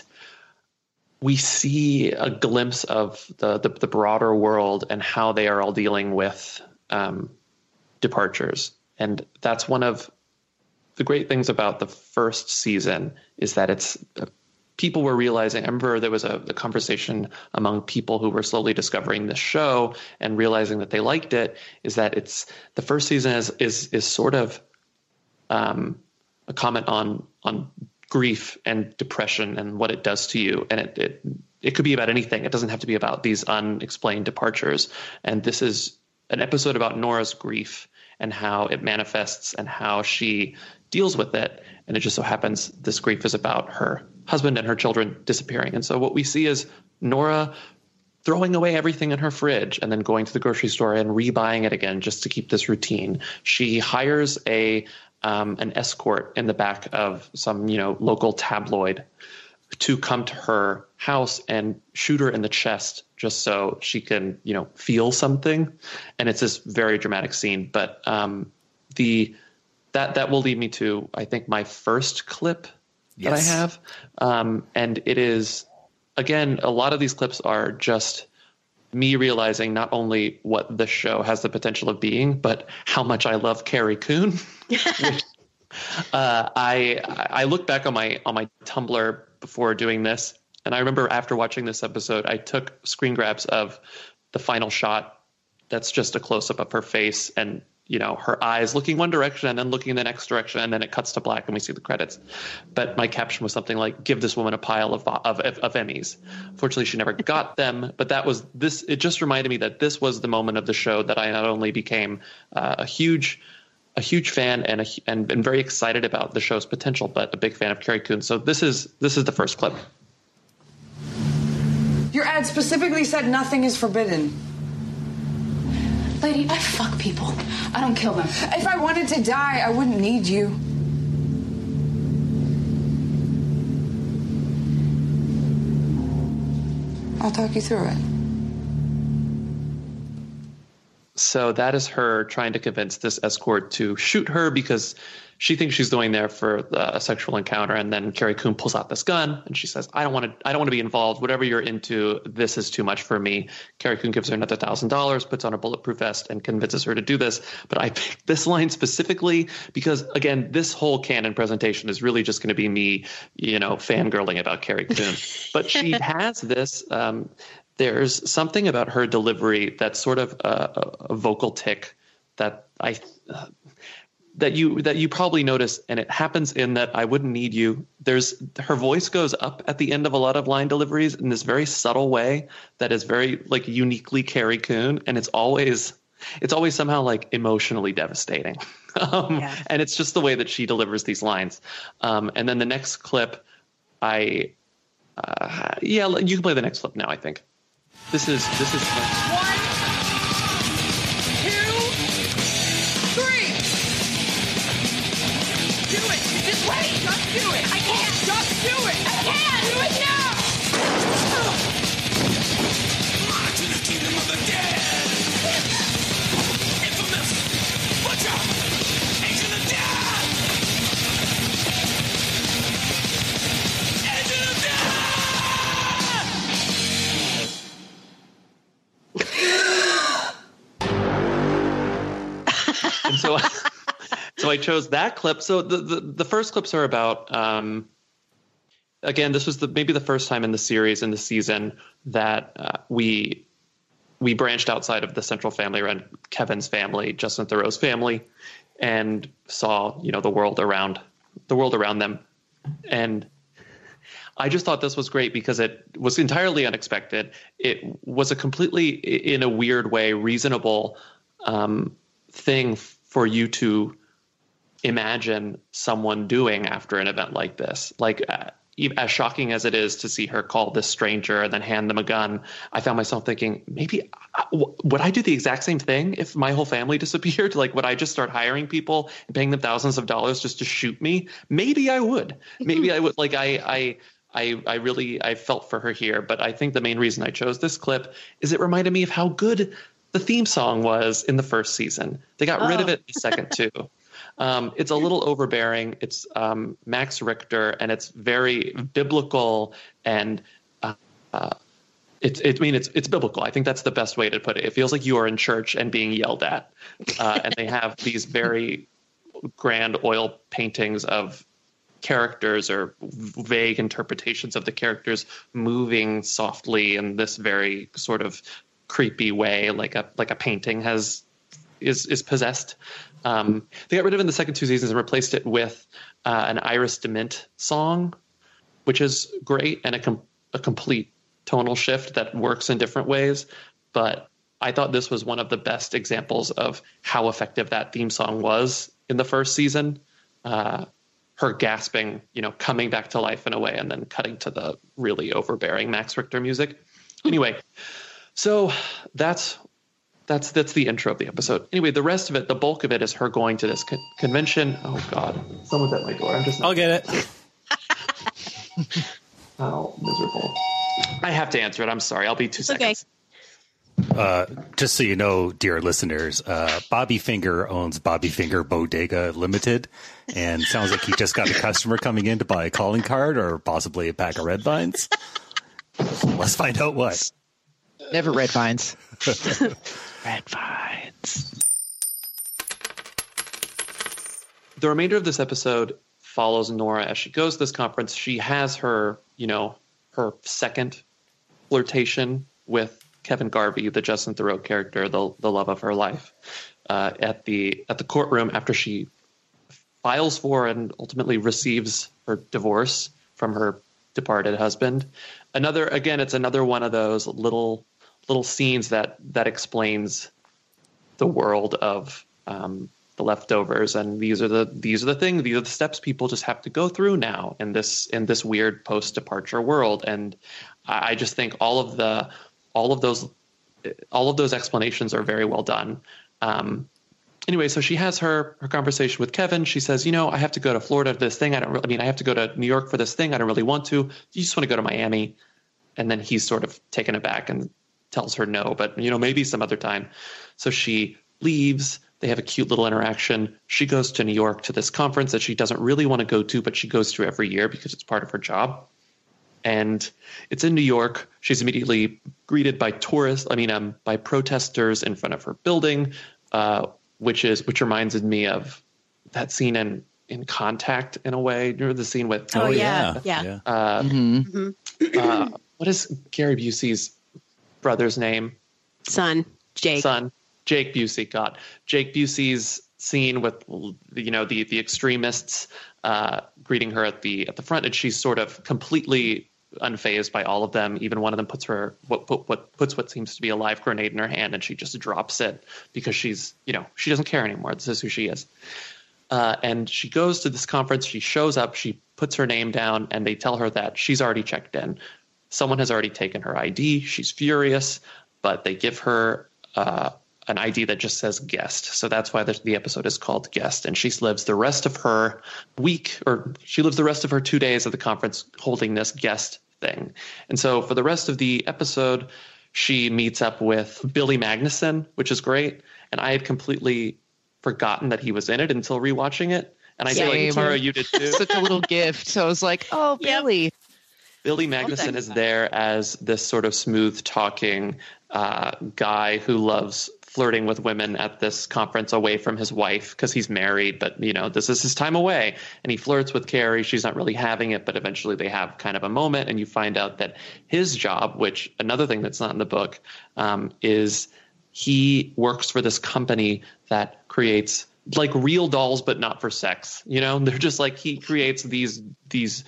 we see a glimpse of the the, the broader world and how they are all dealing with um, departures. And that's one of the great things about the first season, is that it's uh, people were realizing. I remember there was a, a conversation among people who were slowly discovering this show and realizing that they liked it, is that it's the first season is is is sort of um, a comment on on grief and depression and what it does to you. And it, it it could be about anything. It doesn't have to be about these unexplained departures. And this is an episode about Nora's grief and how it manifests and how she deals with it. And it just so happens this grief is about her husband and her children disappearing. And so what we see is Nora throwing away everything in her fridge and then going to the grocery store and rebuying it again just to keep this routine. She hires a um, an escort in the back of some, you know, local tabloid to come to her house and shoot her in the chest just so she can, you know, feel something. And it's this very dramatic scene. But um, the that that will lead me to, I think, my first clip yes. that I have. Um, and it is, again, a lot of these clips are just me realizing not only what the show has the potential of being, but how much I love Carrie Coon. Which, uh, I I look back on my on my Tumblr before doing this, and I remember after watching this episode, I took screen grabs of the final shot. That's just a close up of her face, and you know, her eyes looking one direction and then looking in the next direction, and then it cuts to black and we see the credits. But my caption was something like, give this woman a pile of of, of Emmys. Fortunately, she never got them, but that was this. It just reminded me that this was the moment of the show that I not only became uh, a huge a huge fan and, a, and and very excited about the show's potential, but a big fan of Carrie Coon. So this is this is the first clip. Your ad specifically said nothing is forbidden. Lady, I fuck people. I don't kill them. If I wanted to die, I wouldn't need you. I'll talk you through it. So that is her trying to convince this escort to shoot her because she thinks she's going there for a sexual encounter. And then Carrie Coon pulls out this gun and she says, I don't want to, I don't want to be involved. Whatever you're into, this is too much for me. Carrie Coon gives her another thousand dollars, puts on a bulletproof vest and convinces her to do this. But I picked this line specifically because, again, this whole canon presentation is really just going to be me, you know, fangirling about Carrie Coon. But she has this, um, there's something about her delivery that's sort of a, a vocal tick that I, uh, that you that you probably notice, and it happens in that I wouldn't need you. There's her voice goes up at the end of a lot of line deliveries in this very subtle way that is very like uniquely Carrie Coon, and it's always it's always somehow like emotionally devastating. um, yeah. And it's just the way that she delivers these lines. Um, and then the next clip, I uh, yeah, you can play the next clip now. I think this is this is. One, two, three. Do it. Just wait. Just do it. I can't. Just do it. I can't. Do it now. To the kingdom of the dead. Infamous. Butcher. Agent of death. Agent of death. And so. So I chose that clip. So the, the, the first clips are about, um, again, this was the maybe the first time in the series, in the season, that uh, we we branched outside of the central family around Kevin's family, Justin Theroux's family, and saw, you know, the world around the world around them. And I just thought this was great because it was entirely unexpected. It was a completely, in a weird way, reasonable um, thing for you to imagine someone doing after an event like this. Like, uh, as shocking as it is to see her call this stranger and then hand them a gun, I found myself thinking, maybe uh, w- would I do the exact same thing if my whole family disappeared? Like, would I just start hiring people and paying them thousands of dollars just to shoot me? Maybe I would. Maybe I would. Like, I, I, I, I really, I felt for her here. But I think the main reason I chose this clip is it reminded me of how good the theme song was in the first season. They got oh. rid of it in the second too. Um, it's a little overbearing. It's um, Max Richter, and it's very biblical, and uh, uh, it's. It, I mean, it's it's biblical. I think that's the best way to put it. It feels like you are in church and being yelled at, uh, and they have these very grand oil paintings of characters or vague interpretations of the characters moving softly in this very sort of creepy way, like a like a painting has is is possessed. Um, they got rid of it in the second two seasons and replaced it with uh, an Iris DeMint song, which is great and a, com- a complete tonal shift that works in different ways. But I thought this was one of the best examples of how effective that theme song was in the first season. Uh, her gasping, you know, coming back to life in a way, and then cutting to the really overbearing Max Richter music. Anyway, so that's That's that's the intro of the episode. Anyway, the rest of it, the bulk of it, is her going to this con- convention. Oh, God. Someone's at my door. I'm just not... I'll get it. Oh, miserable. I have to answer it. I'm sorry. I'll be two it's seconds. Okay. Uh, just so you know, dear listeners, uh, Bobby Finger owns Bobby Finger Bodega Limited, and sounds like he just got a customer coming in to buy a calling card or possibly a pack of Red Vines. Let's find out what. Never Red Vines. Red Vines. The remainder of this episode follows Nora as she goes to this conference. She has her, you know, her second flirtation with Kevin Garvey, the Justin Theroux character, the the love of her life. uh, at the at the courtroom after she files for and ultimately receives her divorce from her departed husband. Another, again, it's another one of those little little scenes that that explains the world of um, the leftovers, and these are the these are the things, these are the steps people just have to go through now in this in this weird post departure world. And I, I just think all of the all of those all of those explanations are very well done. Um, Anyway, so she has her her conversation with Kevin. She says, you know, I have to go to Florida for this thing. I don't really, I mean, I have to go to New York for this thing. I don't really want to. You just want to go to Miami. And then he's sort of taken aback and tells her no, but, you know, maybe some other time. So she leaves. They have a cute little interaction. She goes to New York to this conference that she doesn't really want to go to, but she goes to every year because it's part of her job. And it's in New York. She's immediately greeted by tourists, I mean, um, by protesters in front of her building, uh, which is which reminds me of that scene in, in Contact in a way. You remember the scene with oh, oh yeah, yeah. yeah. Uh, Mm-hmm. uh, what is Gary Busey's brother's name? Son Jake. Son Jake Busey. God, Jake Busey's scene with you know the the extremists uh, greeting her at the at the front, and she's sort of completely unfazed by all of them. Even one of them puts her what, what what puts what seems to be a live grenade in her hand, and she just drops it because she's you know she doesn't care anymore. This is who she is. Uh, and she goes to this conference. She shows up. She puts her name down, and they tell her that she's already checked in. Someone has already taken her I D. She's furious, but they give her uh, an I D that just says guest. So that's why the, the episode is called Guest. And she lives the rest of her week, or she lives the rest of her two days at the conference holding this guest thing. And so for the rest of the episode, she meets up with Billy Magnuson, which is great. And I had completely forgotten that he was in it until rewatching it. And I feel like, Tara, you did too. Such a little gift. So I was like, oh, Billy. Yep. Billy Magnuson is there as this sort of smooth talking uh, guy who loves flirting with women at this conference away from his wife because he's married, but you know, this is his time away, and he flirts with Carrie. She's not really having it, but eventually they have kind of a moment, and you find out that his job, which another thing that's not in the book, um, is he works for this company that creates like real dolls, but not for sex. You know, they're just like, he creates these, these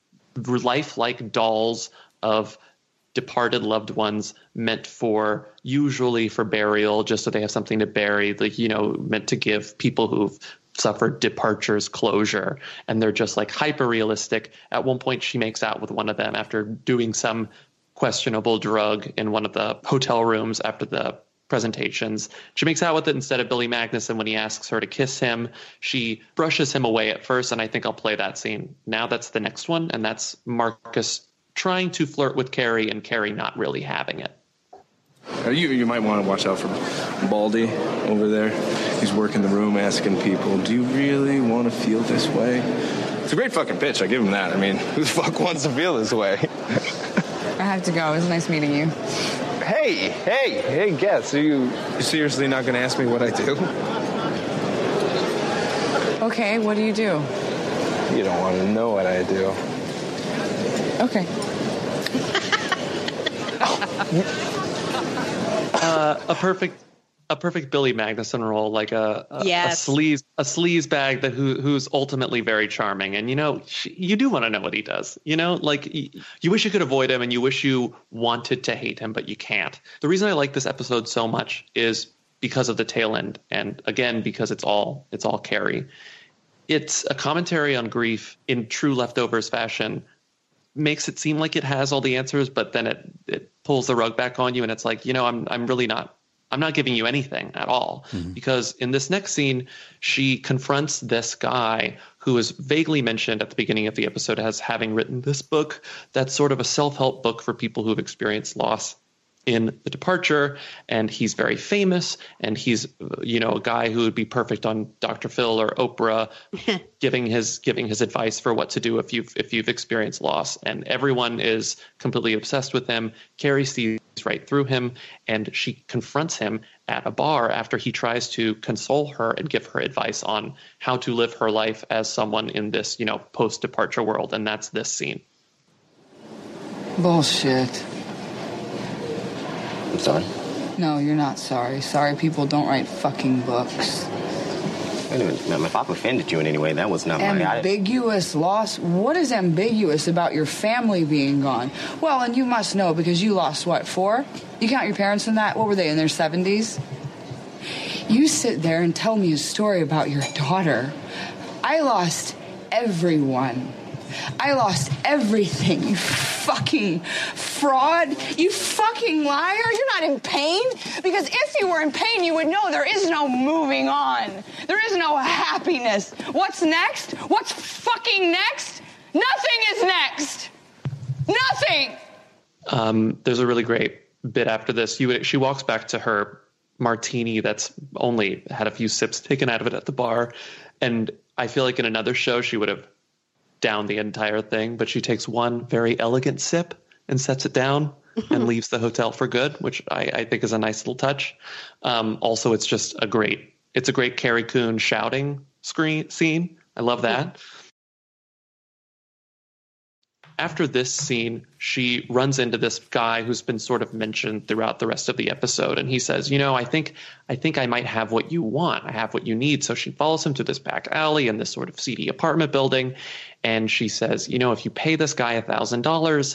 lifelike dolls of departed loved ones meant for usually for burial, just so they have something to bury, like, you know, meant to give people who've suffered departures closure. And they're just like hyper realistic. At one point she makes out with one of them after doing some questionable drug in one of the hotel rooms after the presentations. She makes out with it instead of Billy Magnuson. When he asks her to kiss him, she brushes him away at first, and I think I'll play that scene now. That's the next one, and that's Marcus trying to flirt with Carrie and Carrie not really having it. You you might want to watch out for Baldy over there. He's working the room asking people, do you really want to feel this way? It's a great fucking pitch, I give him that. I mean, who the fuck wants to feel this way? I have to go. It was nice meeting you. Hey, hey, hey, guess. Are you seriously not going to ask me what I do? Okay, what do you do? You don't want to know what I do. Okay. uh, a perfect, a perfect Billy Magnuson role, like a a, yes. a sleaze, a sleaze bag that who who's ultimately very charming. And you know, she, you do want to know what he does. You know, like you, you wish you could avoid him, and you wish you wanted to hate him, but you can't. The reason I like this episode so much is because of the tail end, and again because it's all it's all Carrie. It's a commentary on grief in true Leftovers fashion. Makes it seem like it has all the answers, but then it it pulls the rug back on you, and it's like, you know, I'm I'm really not I'm not giving you anything at all. Mm-hmm. Because in this next scene, she confronts this guy who is vaguely mentioned at the beginning of the episode as having written this book that's sort of a self-help book for people who've experienced loss in the departure, and he's very famous, and he's, you know, a guy who would be perfect on Doctor Phil or Oprah, giving his giving his advice for what to do if you've if you've experienced loss, and everyone is completely obsessed with him. Carrie sees right through him, and she confronts him at a bar after he tries to console her and give her advice on how to live her life as someone in this, you know, post-departure world, and that's this scene. Bullshit. I'm sorry? No, you're not sorry. Sorry people don't write fucking books. Wait a minute. Now, if I've offended you in any way, that was not my... Ambiguous loss? What is ambiguous about your family being gone? Well, and you must know because you lost, what, four? You count your parents in that? What were they, in their seventies? You sit there and tell me a story about your daughter. I lost everyone. I lost everything, you fucking fraud. You fucking liar. You're not in pain? Because if you were in pain, you would know there is no moving on. There is no happiness. What's next? What's fucking next? Nothing is next. Nothing. Um, there's a really great bit after this. You, she walks back to her martini that's only had a few sips taken out of it at the bar. And I feel like in another show, she would have down the entire thing, but she takes one very elegant sip and sets it down and leaves the hotel for good, which I, I think is a nice little touch. Um, also, it's just a great, it's a great Carrie Coon shouting screen scene. I love that. After this scene, she runs into this guy who's been sort of mentioned throughout the rest of the episode. And he says, you know, I think I think I might have what you want. I have what you need. So she follows him to this back alley in this sort of seedy apartment building. And she says, you know, if you pay this guy a thousand dollars,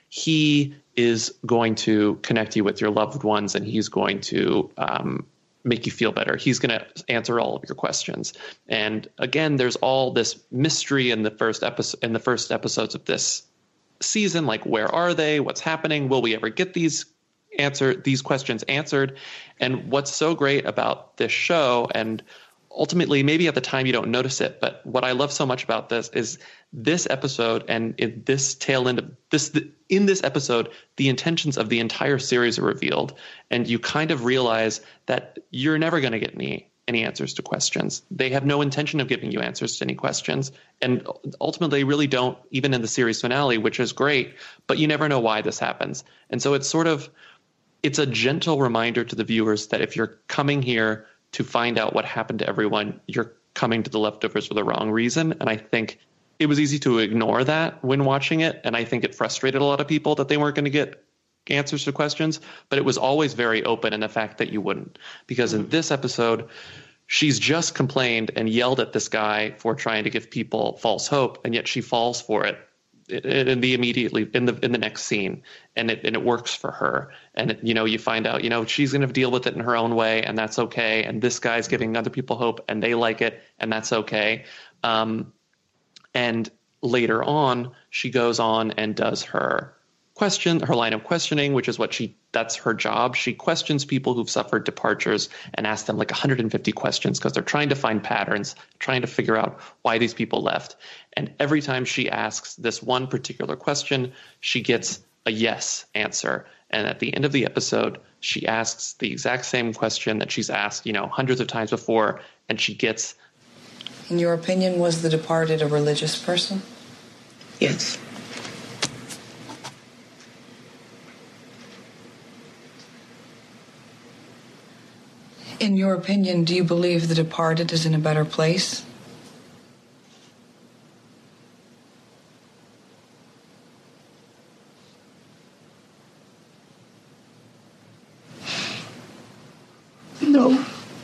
he is going to connect you with your loved ones and he's going to um, make you feel better. He's going to answer all of your questions. And again, there's all this mystery in the first episode, in the first episodes of this season, like where are they, what's happening, will we ever get these answer these questions answered? And what's so great about this show, and ultimately maybe at the time you don't notice it, but what I love so much about this is this episode, and in this tail end of this in this episode the intentions of the entire series are revealed, and you kind of realize that you're never going to get any any answers to questions. They have no intention of giving you answers to any questions. And ultimately, they really don't, even in the series finale, which is great, but you never know why this happens. And so it's sort of, it's a gentle reminder to the viewers that if you're coming here to find out what happened to everyone, you're coming to The Leftovers for the wrong reason. And I think it was easy to ignore that when watching it. And I think it frustrated a lot of people that they weren't going to get answers to questions, but it was always very open in the fact that you wouldn't, because in this episode she's just complained and yelled at this guy for trying to give people false hope, and yet she falls for it in the immediately in the in the next scene, and it and it works for her. And it, you know, you find out, you know, she's going to deal with it in her own way, and that's okay. And this guy's giving other people hope, and they like it, and that's okay. Um, and later on, she goes on and does her question, her line of questioning, which is what she, that's her job. She questions people who've suffered departures and asks them like one hundred fifty questions because they're trying to find patterns, trying to figure out why these people left. And every time she asks this one particular question, she gets a yes answer. And at the end of the episode, she asks the exact same question that she's asked, you know, hundreds of times before, and she gets, in your opinion, was the departed a religious person? Yes. In your opinion, do you believe the departed is in a better place? No.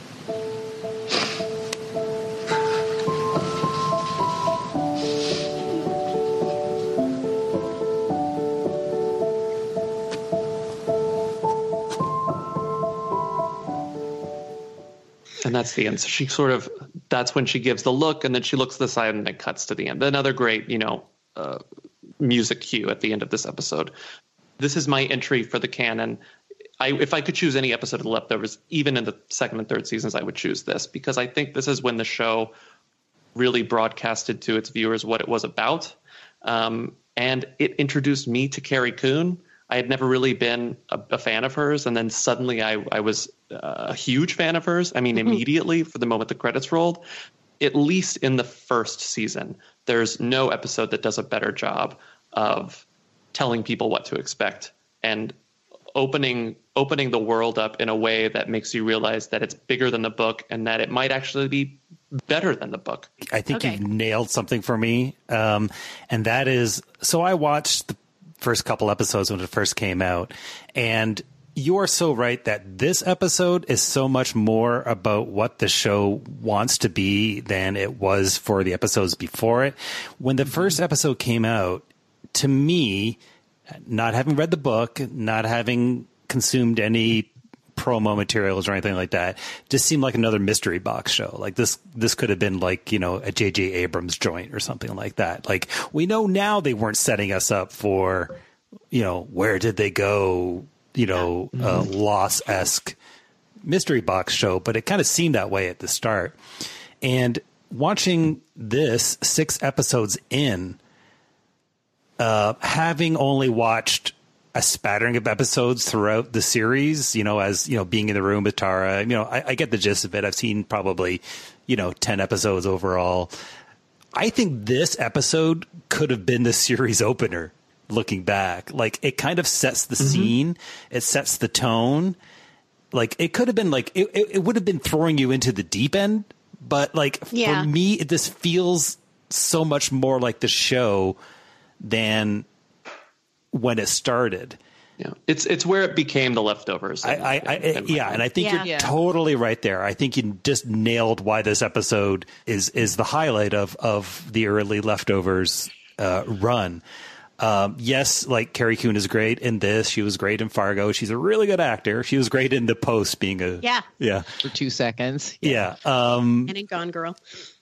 And that's the end. So she sort of, that's when she gives the look, and then she looks to the side and it cuts to the end. Another great, you know, uh, music cue at the end of this episode. This is my entry for the canon. I, if I could choose any episode of The Leftovers, even in the second and third seasons, I would choose this, because I think this is when the show really broadcasted to its viewers what it was about. Um, and it introduced me to Carrie Coon. I had never really been a, a fan of hers, and then suddenly I, I was a huge fan of hers. I mean, mm-hmm. immediately for the moment the credits rolled. At least in the first season, there's no episode that does a better job of telling people what to expect and opening opening the world up in a way that makes you realize that it's bigger than the book and that it might actually be better than the book. I think okay. you've nailed something for me, um, and that is, so I watched the first couple episodes when it first came out, and You are so right that this episode is so much more about what the show wants to be than it was for the episodes before it. When the first episode came out, to me, not having read the book, not having consumed any promo materials or anything like that, just seemed like another mystery box show. Like this, this could have been like, you know, a J J Abrams joint or something like that. Like we know now they weren't setting us up for, you know, where did they go? You know, mm-hmm. uh, Lost-esque mystery box show, but it kind of seemed that way at the start. And watching this six episodes in, uh, having only watched a spattering of episodes throughout the series, you know, as, you know, being in the room with Tara, you know, I, I get the gist of it. I've seen probably, you know, ten episodes overall. I think this episode could have been the series opener. Looking back, like it kind of sets the mm-hmm. scene, it sets the tone. Like it could have been like it, it, it would have been throwing you into the deep end, but like yeah. for me, it, this feels so much more like the show than when it started. Yeah, it's it's where it became The Leftovers. I, I, I in, in yeah, and I think yeah. you're yeah. totally right there. I think you just nailed why this episode is is the highlight of of the early Leftovers uh, run. Um, yes, like Carrie Coon is great in this. She was great in Fargo. She's a really good actor. She was great in The Post, being a yeah, yeah, for two seconds. Yeah, yeah. Um, and in Gone Girl.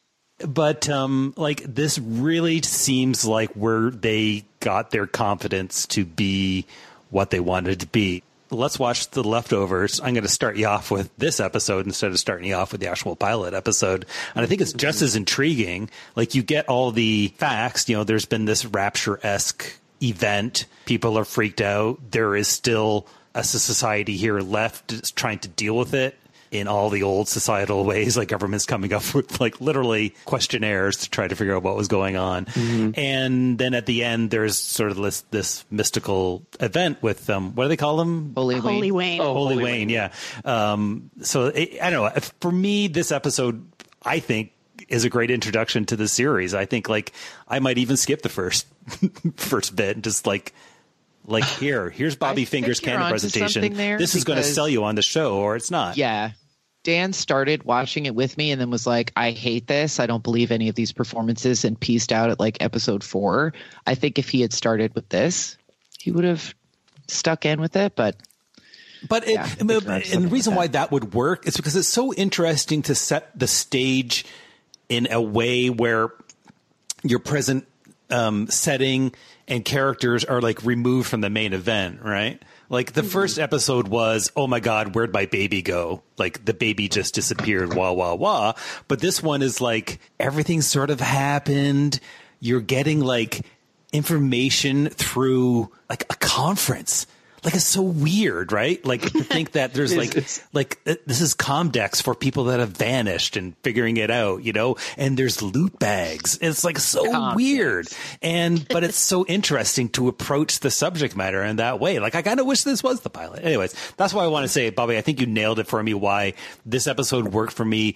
But um, like this really seems like where they got their confidence to be what they wanted to be. Let's watch The Leftovers. I'm going to start you off with this episode instead of starting you off with the actual pilot episode. And I think it's just as intriguing. Like you get all the facts, you know, there's been this Rapture-esque event. People are freaked out. There is still a society here left trying to deal with it in all the old societal ways, like government's coming up with like literally questionnaires to try to figure out what was going on. Mm-hmm. And then at the end, there's sort of this, this mystical event with them. Um, what do they call them? Holy Wayne. Holy Wayne. Oh, Holy, Holy Wayne. Wayne. Yeah. Um, so it, I don't know. For me, this episode, I think, is a great introduction to the series. I think like I might even skip the first, first bit and just like, like here, here's Bobby Finger's canon presentation. This is going to sell you on the show, or it's not. Yeah. Dan started watching it with me and then was like, I hate this. I don't believe any of these performances, and pieced out at like episode four. I think if he had started with this, he would have stuck in with it. But But it, yeah, and the reason why that would work is because it's so interesting to set the stage in a way where your present um, setting and characters are like removed from the main event, right? Like the mm-hmm. first episode was, oh my God, where'd my baby go? Like the baby just disappeared, wah, wah, wah. But this one is like everything sort of happened. You're getting like information through like a conference. Like it's so weird, right? Like to think that there's like it's, like uh, this is Comdex for people that have vanished and figuring it out, you know. And there's loot bags. It's like so Comdex. Weird, and but it's so interesting to approach the subject matter in that way. Like I kind of wish this was the pilot. Anyways, that's why I want to say, Bobby, I think you nailed it for me. Why this episode worked for me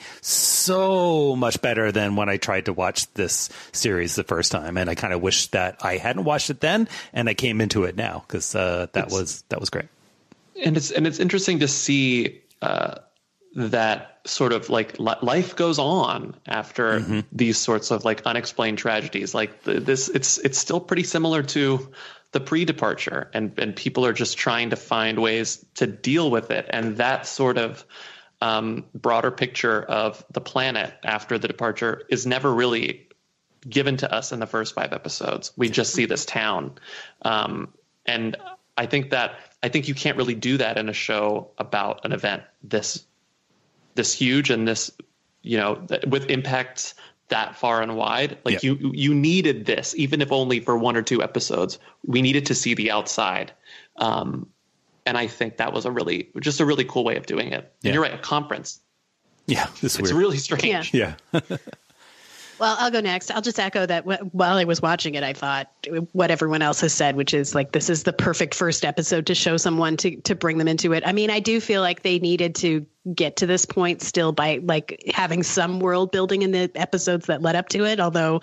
so much better than when I tried to watch this series the first time, and I kind of wish that I hadn't watched it then and I came into it now because uh, that it's, was. That was great. And it's and it's interesting to see uh, that sort of like life goes on after mm-hmm. these sorts of like unexplained tragedies. Like the, this, it's it's still pretty similar to the pre-departure, and and people are just trying to find ways to deal with it. And that sort of um, broader picture of the planet after the departure is never really given to us in the first five episodes. We just see this town, um, and I think that I think you can't really do that in a show about an event this this huge and this, you know, with impacts that far and wide. Like yeah. you you needed this, even if only for one or two episodes. We needed to see the outside, um, and I think that was a really just a really cool way of doing it. And yeah. you're right, a conference. Yeah, it's, it's really strange. Yeah. yeah. Well, I'll go next. I'll just echo that while I was watching it, I thought what everyone else has said, which is like, this is the perfect first episode to show someone to, to bring them into it. I mean, I do feel like they needed to get to this point still by like having some world building in the episodes that led up to it. Although,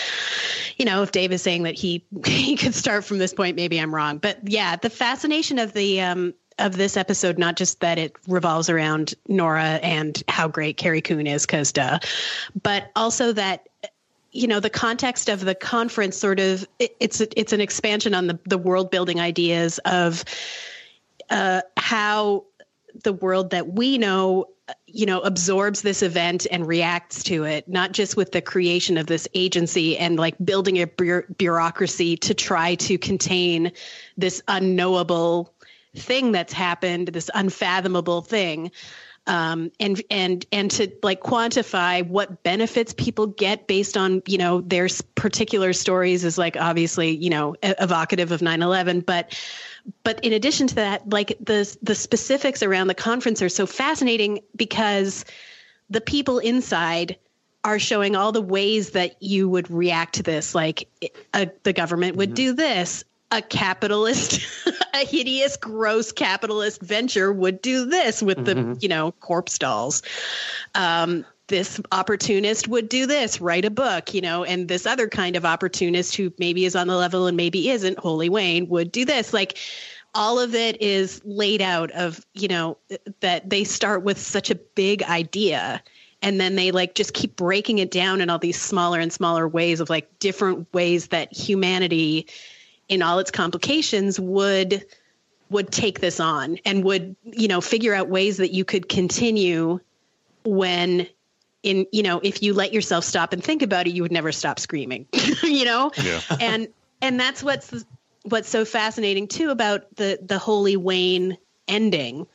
you know, if Dave is saying that he, he could start from this point, maybe I'm wrong. But yeah, the fascination of the, um, of this episode, not just that it revolves around Nora and how great Carrie Coon is, because duh, but also that, you know, the context of the conference sort of, it, it's a, it's an expansion on the, the world building ideas of uh, how the world that we know, you know, absorbs this event and reacts to it, not just with the creation of this agency and like building a bu- bureaucracy to try to contain this unknowable thing that's happened, this unfathomable thing. Um, and, and, and to like quantify what benefits people get based on, you know, their particular stories is like, obviously, you know, evocative of nine eleven, but, but in addition to that, like the, the specifics around the conference are so fascinating because the people inside are showing all the ways that you would react to this. Like a, the government would mm-hmm. do this. A capitalist, a hideous, gross capitalist venture would do this with mm-hmm. the, you know, corpse dolls. Um, this opportunist would do this, write a book, you know, and this other kind of opportunist who maybe is on the level and maybe isn't, Holy Wayne, would do this. Like all of it is laid out of, you know, that they start with such a big idea. And then they like just keep breaking it down in all these smaller and smaller ways of like different ways that humanity in all its complications would would take this on and would, you know, figure out ways that you could continue when in, you know, if you let yourself stop and think about it, you would never stop screaming, you know? Yeah. And and that's what's what's so fascinating too about the the Holy Wayne ending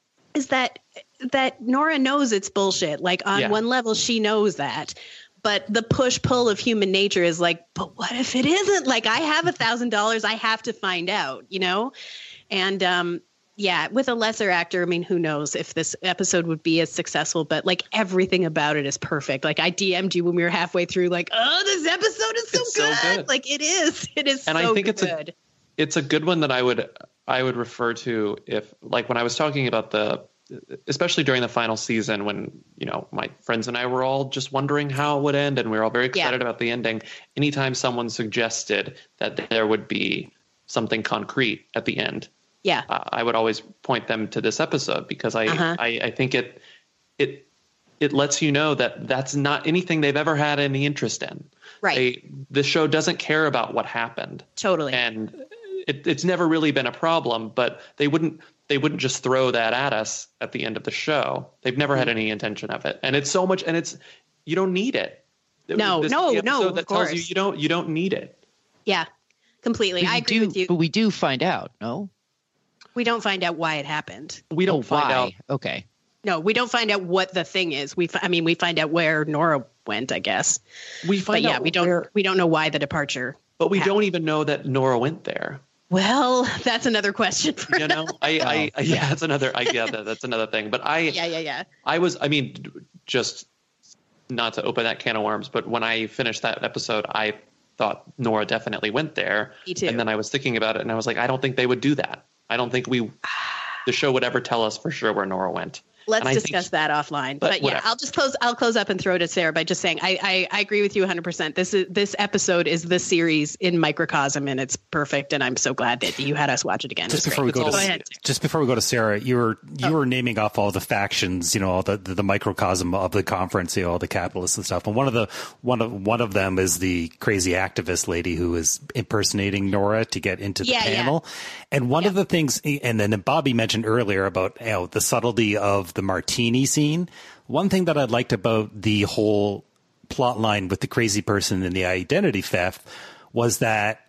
is that that Nora knows it's bullshit. Like on yeah. one level, she knows that. But the push pull of human nature is like, but what if it isn't? Like, I have a thousand dollars. I have to find out, you know? And um, yeah, with a lesser actor, I mean, who knows if this episode would be as successful, but like everything about it is perfect. Like I D M'd you when we were halfway through, like, oh, this episode is so, good. so good. Like it is. It is and so I think good. It's a, it's a good one that I would, I would refer to if like when I was talking about the, especially during the final season when, you know, my friends and I were all just wondering how it would end and we were all very excited yeah. about the ending. Anytime someone suggested that there would be something concrete at the end, yeah, uh, I would always point them to this episode because I, uh-huh. I, I think it, it, it lets you know that that's not anything they've ever had any interest in. Right. They, the show doesn't care about what happened. Totally. And it, it's never really been a problem, but they wouldn't, they wouldn't just throw that at us at the end of the show. They've never had any intention of it. And it's so much, and it's, you don't need it. No, this no, is the no, that of course. tells you you don't, you don't need it. Yeah, completely. I agree do, with you. But we do find out, no? We don't find out why it happened. We don't oh, find why? out. Okay. No, we don't find out what the thing is. We, I mean, we find out where Nora went, I guess. We find but out yeah, we don't, where, we don't know why the departure But we happened. don't even know that Nora went there. Well, that's another question for you know. I, I, I yeah, that's another. I yeah, that, that's another thing. But I, yeah, yeah, yeah. I was. I mean, just not to open that can of worms, but when I finished that episode, I thought Nora definitely went there. Me too. And then I was thinking about it, and I was like, I don't think they would do that. I don't think we, the show would ever tell us for sure where Nora went. Let's and discuss that offline. But But, yeah, whatever. I'll just close. I'll close up and throw to Sarah by just saying I, I, I agree with you one hundred percent. This is this episode is the series in microcosm, and it's perfect. And I'm so glad that you had us watch it again. Just before we go, go to ahead. just before we go to Sarah, you were you Oh. were naming off all the factions, you know, all the, the the microcosm of the conference, you know, all the capitalists and stuff. And one of the one of one of them is the crazy activist lady who is impersonating Nora to get into the Yeah, yeah. panel. And one of the things, and then Bobby mentioned earlier about, you know, the subtlety of the martini scene. One thing that I liked about the whole plot line with the crazy person and the identity theft was that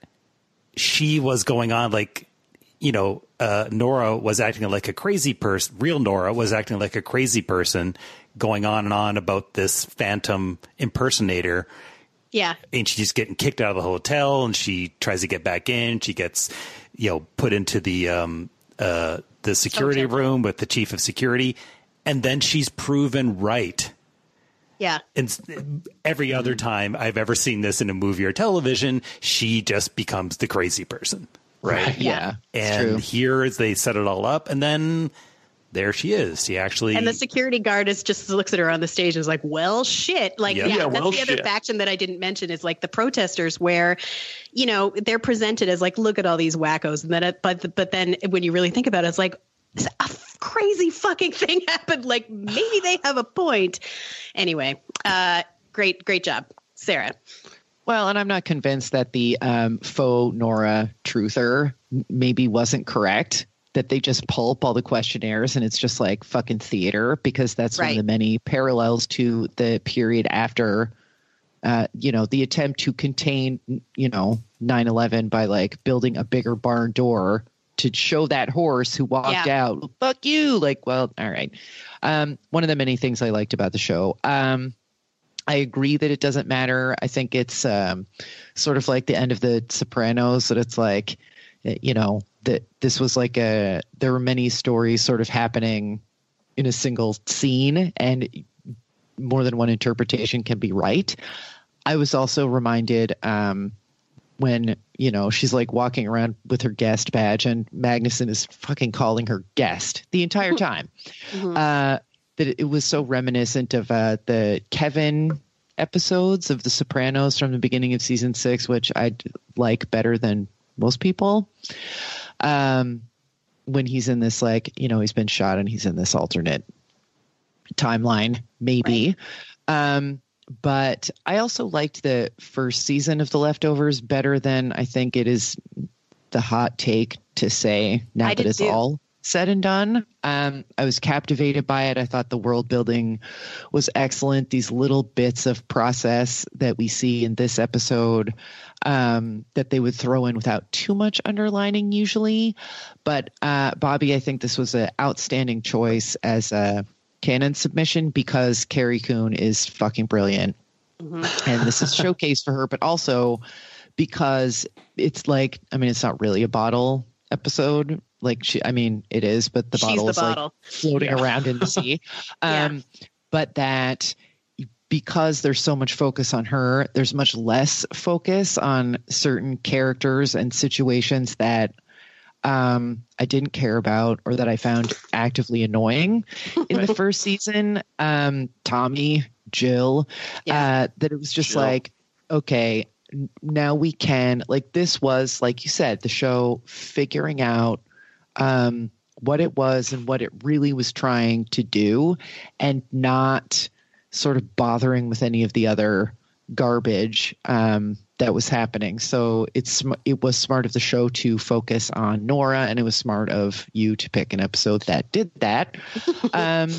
she was going on like, you know, uh, Nora was acting like a crazy person. Real Nora was acting like a crazy person, going on and on about this phantom impersonator. Yeah. And she's getting kicked out of the hotel, and she tries to get back in. She gets, you know, put into the um, uh, the security Okay. room with the chief of security, and then she's proven right. Yeah. And every other time I've ever seen this in a movie or television, she just becomes the crazy person, right? Right. Yeah, it's And true. here is they set it all up, and then there she is. She actually And the security guard is just looks at her on the stage and is like, well, shit. Like, Yeah. yeah, Yeah, that's well, the other shit. faction that I didn't mention is like the protesters where, you know, they're presented as like, look at all these wackos. And then, it, but, but then when you really think about it, it's like, a crazy fucking thing happened. Like maybe they have a point. Anyway, uh, great, great job, Sarah. Well, and I'm not convinced that the um, faux Nora truther maybe wasn't correct, that they just pulp all the questionnaires and it's just like fucking theater, because that's right. One of the many parallels to the period after, uh, you know, the attempt to contain, you know, nine eleven by like building a bigger barn door to show that horse who walked yeah. out, fuck you. Like, well, all right. Um, one of the many things I liked about the show. Um, I agree that it doesn't matter. I think it's um, sort of like the end of The Sopranos, that it's like, you know, that this was like a, there were many stories sort of happening in a single scene, and more than one interpretation can be right. I was also reminded um, when, you know, she's like walking around with her guest badge and Magnuson is fucking calling her guest the entire time. Mm-hmm. Uh, that it was so reminiscent of uh, the Kevin episodes of The Sopranos from the beginning of season six, which I like better than most people. Um, when he's in this, like, you know, he's been shot and he's in this alternate timeline, maybe. Right. Um, but I also liked the first season of The Leftovers better than I think it is the hot take to say now I that it's too. all said and done. Um, I was captivated by it. I thought the world building was excellent. These little bits of process that we see in this episode um, that they would throw in without too much underlining usually. But uh, Bobby, I think this was an outstanding choice as a canon submission because Carrie Coon is fucking brilliant. Mm-hmm. And this is a showcase for her, but also because it's like, I mean, it's not really a bottle episode. Like she, I mean, it is, but the She's bottle the is bottle. like floating yeah. around in the sea. Um, yeah. But that because there's so much focus on her, there's much less focus on certain characters and situations that um, I didn't care about or that I found actively annoying in the first season. Um, Tommy, Jill, yeah. uh, that it was just Jill. like, okay, now we can, like, this was, like you said, the show figuring out um, what it was and what it really was trying to do and not sort of bothering with any of the other garbage um, that was happening. So it's it was smart of the show to focus on Nora, and it was smart of you to pick an episode that did that. um,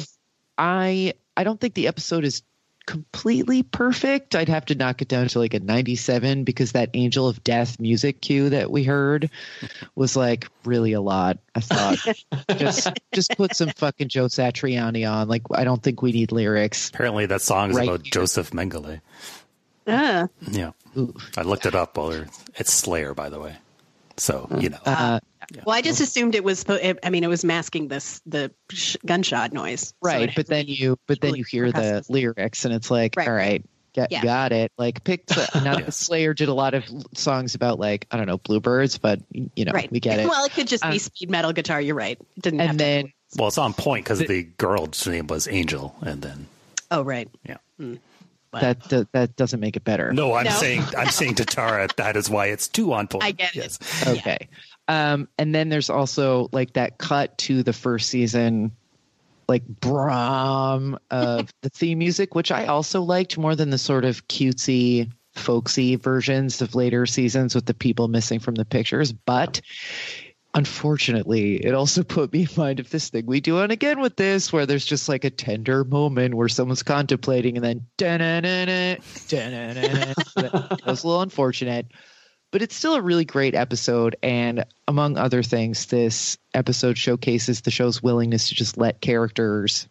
I I don't think the episode is completely perfect. I'd have to knock it down to like a ninety-seven because that Angel of Death music cue that we heard was like really a lot. I thought just just put some fucking Joe Satriani on. Like, I don't think we need lyrics. Apparently that song is right about here. Joseph Mengele. Uh. Yeah. Ooh. I looked it up while it's Slayer, by the way. So, you know. Uh, yeah. Well, I just assumed it was, I mean, it was masking this, the sh- gunshot noise. Right. So but then you, but then you hear the lyrics and it's like, right. all right, get, yeah. got it. Like picked, now yes. the Slayer did a lot of songs about like, I don't know, bluebirds, but you know, right. we get it. Well, it could just um, be speed metal guitar. You're right. It didn't and have then, to. Well, it's on point because the, the girl's name was Angel and then. Oh, right. Yeah. Mm. Wow. That, that that doesn't make it better. No, I'm no. saying I'm saying to Tara that is why it's too on point. I get yes. it. Okay. Yeah. Um, and then there's also like that cut to the first season, like Brahm of the theme music, which I also liked more than the sort of cutesy, folksy versions of later seasons with the people missing from the pictures. But unfortunately, it also put me in mind of this thing we do on Again with This, where there's just like a tender moment where someone's contemplating and then da-na-na-na, da-na-na-na. That was a little unfortunate, but it's still a really great episode. And among other things, this episode showcases the show's willingness to just let characters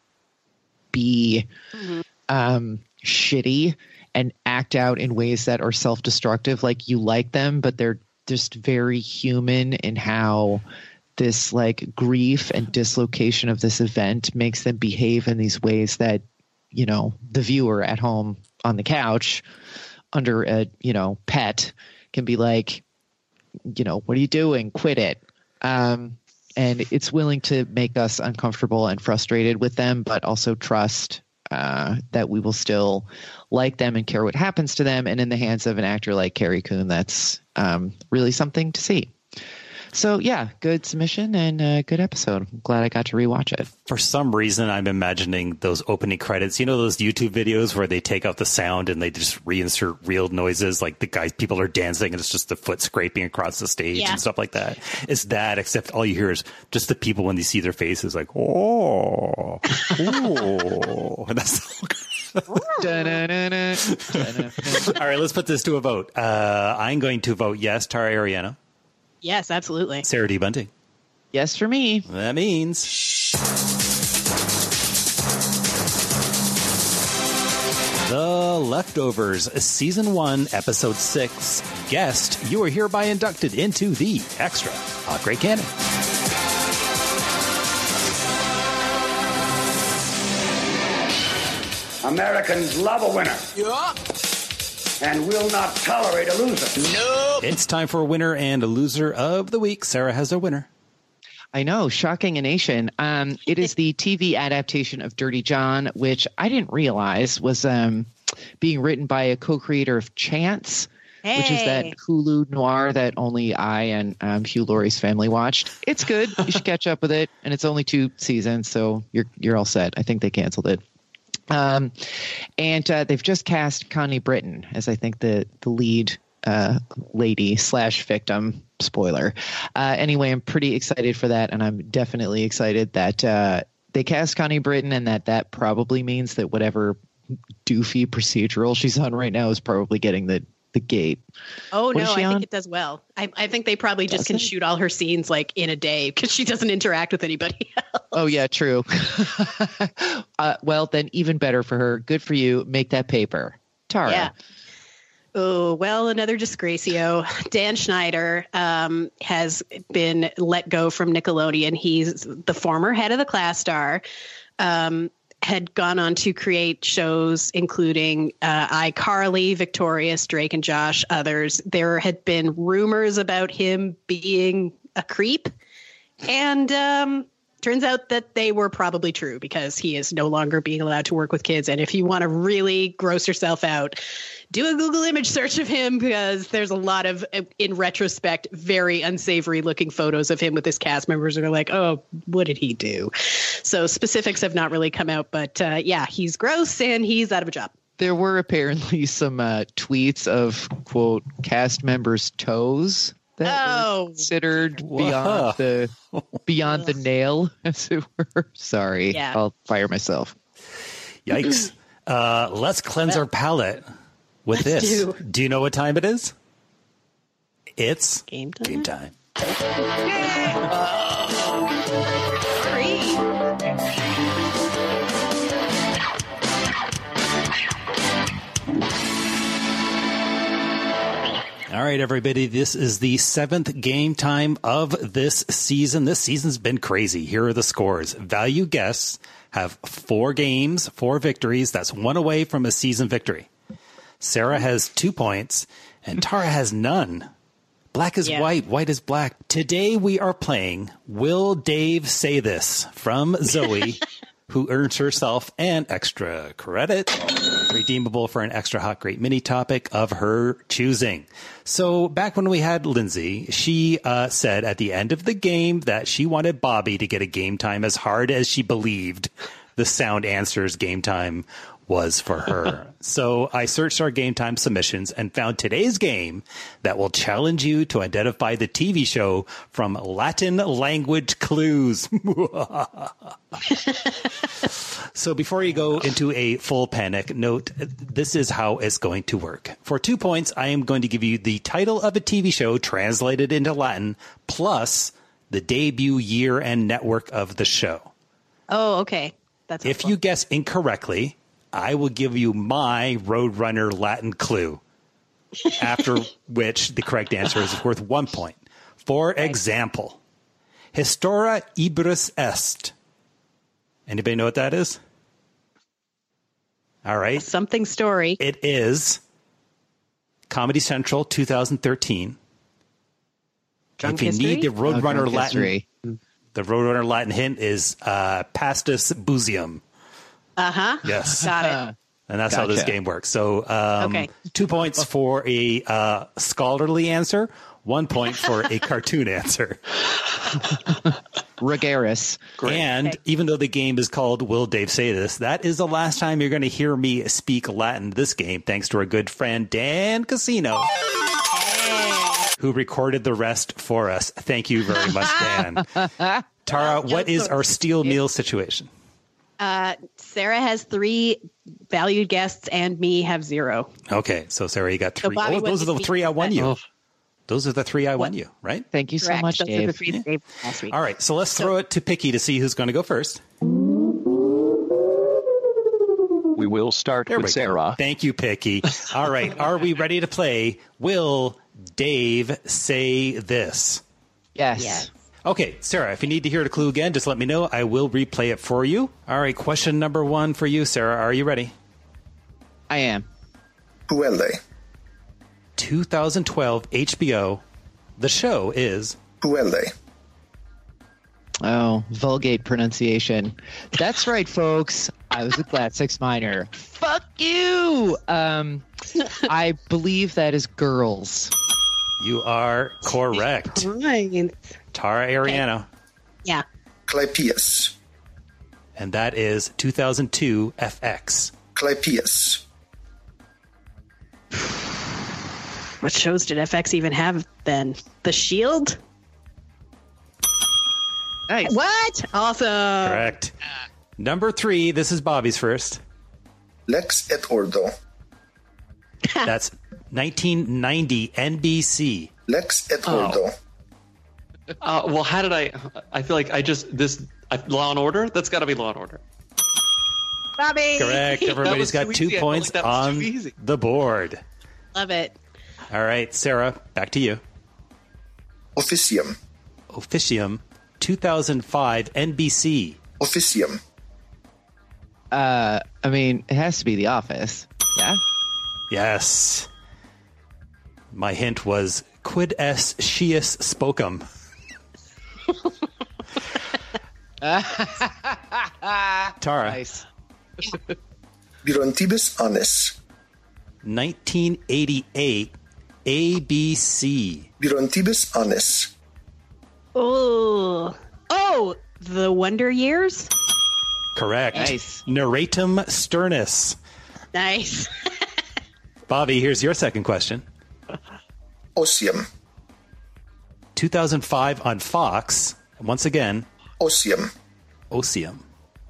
be mm-hmm. um, shitty and act out in ways that are self-destructive. Like you like them, but they're just very human in how this like grief and dislocation of this event makes them behave in these ways that, you know, the viewer at home on the couch under a, you know, pet can be like, you know, what are you doing? Quit it. Um, and it's willing to make us uncomfortable and frustrated with them, but also trust uh, that we will still like them and care what happens to them. And in the hands of an actor like Carrie Coon, that's um, really something to see. So yeah, good submission and uh, good episode. I'm glad I got to rewatch it. For some reason, I'm imagining those opening credits. You know those YouTube videos where they take out the sound and they just reinsert real noises, like the guys, people are dancing and it's just the foot scraping across the stage Yeah. and stuff like that. It's that, except all you hear is just the people when they see their faces, like oh, oh, and that's. All right, let's put this to a vote. Uh, I'm going to vote yes, Tara Ariano. Yes, absolutely. Sarah D. Bunting. Yes, for me. That means The Leftovers, Season one, Episode six. Guest, you are hereby inducted into the Extra Hot Great Canon. Americans love a winner. Yeah. And will not tolerate a loser. No. It's time for a winner and a loser of the week. Sarah has a winner. I know, shocking a nation. Um, it is the T V adaptation of Dirty John, which I didn't realize was um, being written by a co-creator of Chance, hey. which is that Hulu noir that only I and um, Hugh Laurie's family watched. It's good. You should catch up with it, and it's only two seasons, so you're you're all set. I think they canceled it. Um, and uh, they've just cast Connie Britton as I think the the lead uh, lady slash victim. Spoiler. Uh, anyway, I'm pretty excited for that, and I'm definitely excited that uh, they cast Connie Britton, and that that probably means that whatever doofy procedural she's on right now is probably getting the the gate. Oh What no, is I she on? think it does well. I, I think they probably just Does can it? shoot all her scenes like in a day because she doesn't interact with anybody else. Oh yeah, true. uh, well, then even better for her. Good for you. Make that paper, Tara. Yeah. Oh, well, another disgracio. Dan Schneider um, has been let go from Nickelodeon. He's the former head of the Class Star, um, had gone on to create shows including uh, iCarly, Victorious, Drake and Josh, others. There had been rumors about him being a creep. And um, turns out that they were probably true because he is no longer being allowed to work with kids. And if you want to really gross yourself out, do a Google image search of him because there's a lot of, in retrospect, very unsavory looking photos of him with his cast members that are like, oh, what did he do? So specifics have not really come out. But uh, yeah, he's gross and he's out of a job. There were apparently some uh, tweets of, quote, cast members' toes that oh. were considered Whoa. beyond the beyond the nail, as it were. Sorry, Yeah. I'll fire myself. Yikes. Uh, let's cleanse our palate with Let's this. do. Do you know what time it is? It's Game time. game time. All right, everybody, this is the seventh game time of this season. This season's been crazy. Here are the scores. Value guests have four games, four victories. That's one away from a season victory. Sarah has two points, and Tara has none. Black is Yeah. white, white is black. Today we are playing Will Dave Say This from Zoe, who earns herself an extra credit, redeemable for an extra hot great mini topic of her choosing. So back when we had Lindsay, she uh, said at the end of the game that she wanted Bobby to get a game time as hard as she believed the Sound Answers game time was for her. So I searched our game time submissions and found today's game that will challenge you to identify the T V show from Latin language clues. So before you go into a full panic, note this is how it's going to work. For two points, I am going to give you the title of a T V show translated into Latin plus the debut year and network of the show. Oh, okay. That's If you guess incorrectly, I will give you my Roadrunner Latin clue, after which the correct answer is worth one point. For example, Histora Ibris Est. Anybody know what that is? All right. Something story. It is Comedy Central twenty thirteen. Drunk if you history? need the Oh, Roadrunner drunk Latin, history. the Roadrunner Latin hint is uh, Pastus Busium. Uh-huh. Yes. Got it. And that's how this Gotcha. game works. So um, Okay. two points for a uh, scholarly answer, One point for a cartoon answer. Regaris. And Okay. even though the game is called Will Dave Say This, that is the last time you're going to hear me speak Latin this game, thanks to our good friend Dan Casino, who recorded the rest for us. Thank you very much, Dan. Tara, what is our steel meal situation? Uh, Sarah has three valued guests, and me have zero. Okay, so Sarah, you got So three. Bobby Oh, those are the wouldn't three I won you. Oh. Those are the three I won you, right? Thank you so Correct. much, Those are Dave. the three that Dave last week. All right, so let's throw it to Picky to see who's going to go first. We will start There with we go. Sarah. Thank you, Picky. All right, are we ready to play Will Dave Say This? Yes. Yes. Okay, Sarah, if you need to hear the clue again, just let me know. I will replay it for you. All right, question number one for you, Sarah. Are you ready? I am. Puele. twenty twelve H B O. The show is Puele. Oh, Vulgate pronunciation. That's right, folks. I was a class six minor. Fuck you. Um, I believe that is Girls. You are correct. Fine. Tara Ariano. Yeah. Clypeus. And that is two thousand two F X. Clypeus. What shows did F X even have then? The Shield? Nice. What? Awesome. Correct. Number three, this is Bobby's first. Lex et Ordo. That's nineteen ninety N B C. Lex et Oh. Ordo. Uh, well, how did I? I feel like I just this I, Law and Order. That's got to be Law and Order. Bobby. Correct. Everybody's That got was two too easy. I felt points like that was on too easy. the board. Love it. All right, Sarah, back to you. Officium. Officium, two thousand five N B C. Officium. Uh, I mean, it has to be The Office. Yeah. Yes. My hint was quid es scius spocum. Tara. Nice. Virontibus Annis. nineteen eighty-eight A B C. Virontibus Annis. Oh. Oh, The Wonder Years? Correct. Nice. Narratum sternus. Nice. Bobby, here's your second question. Ossium. two thousand five on Fox. Once again, Ossium. Ossium.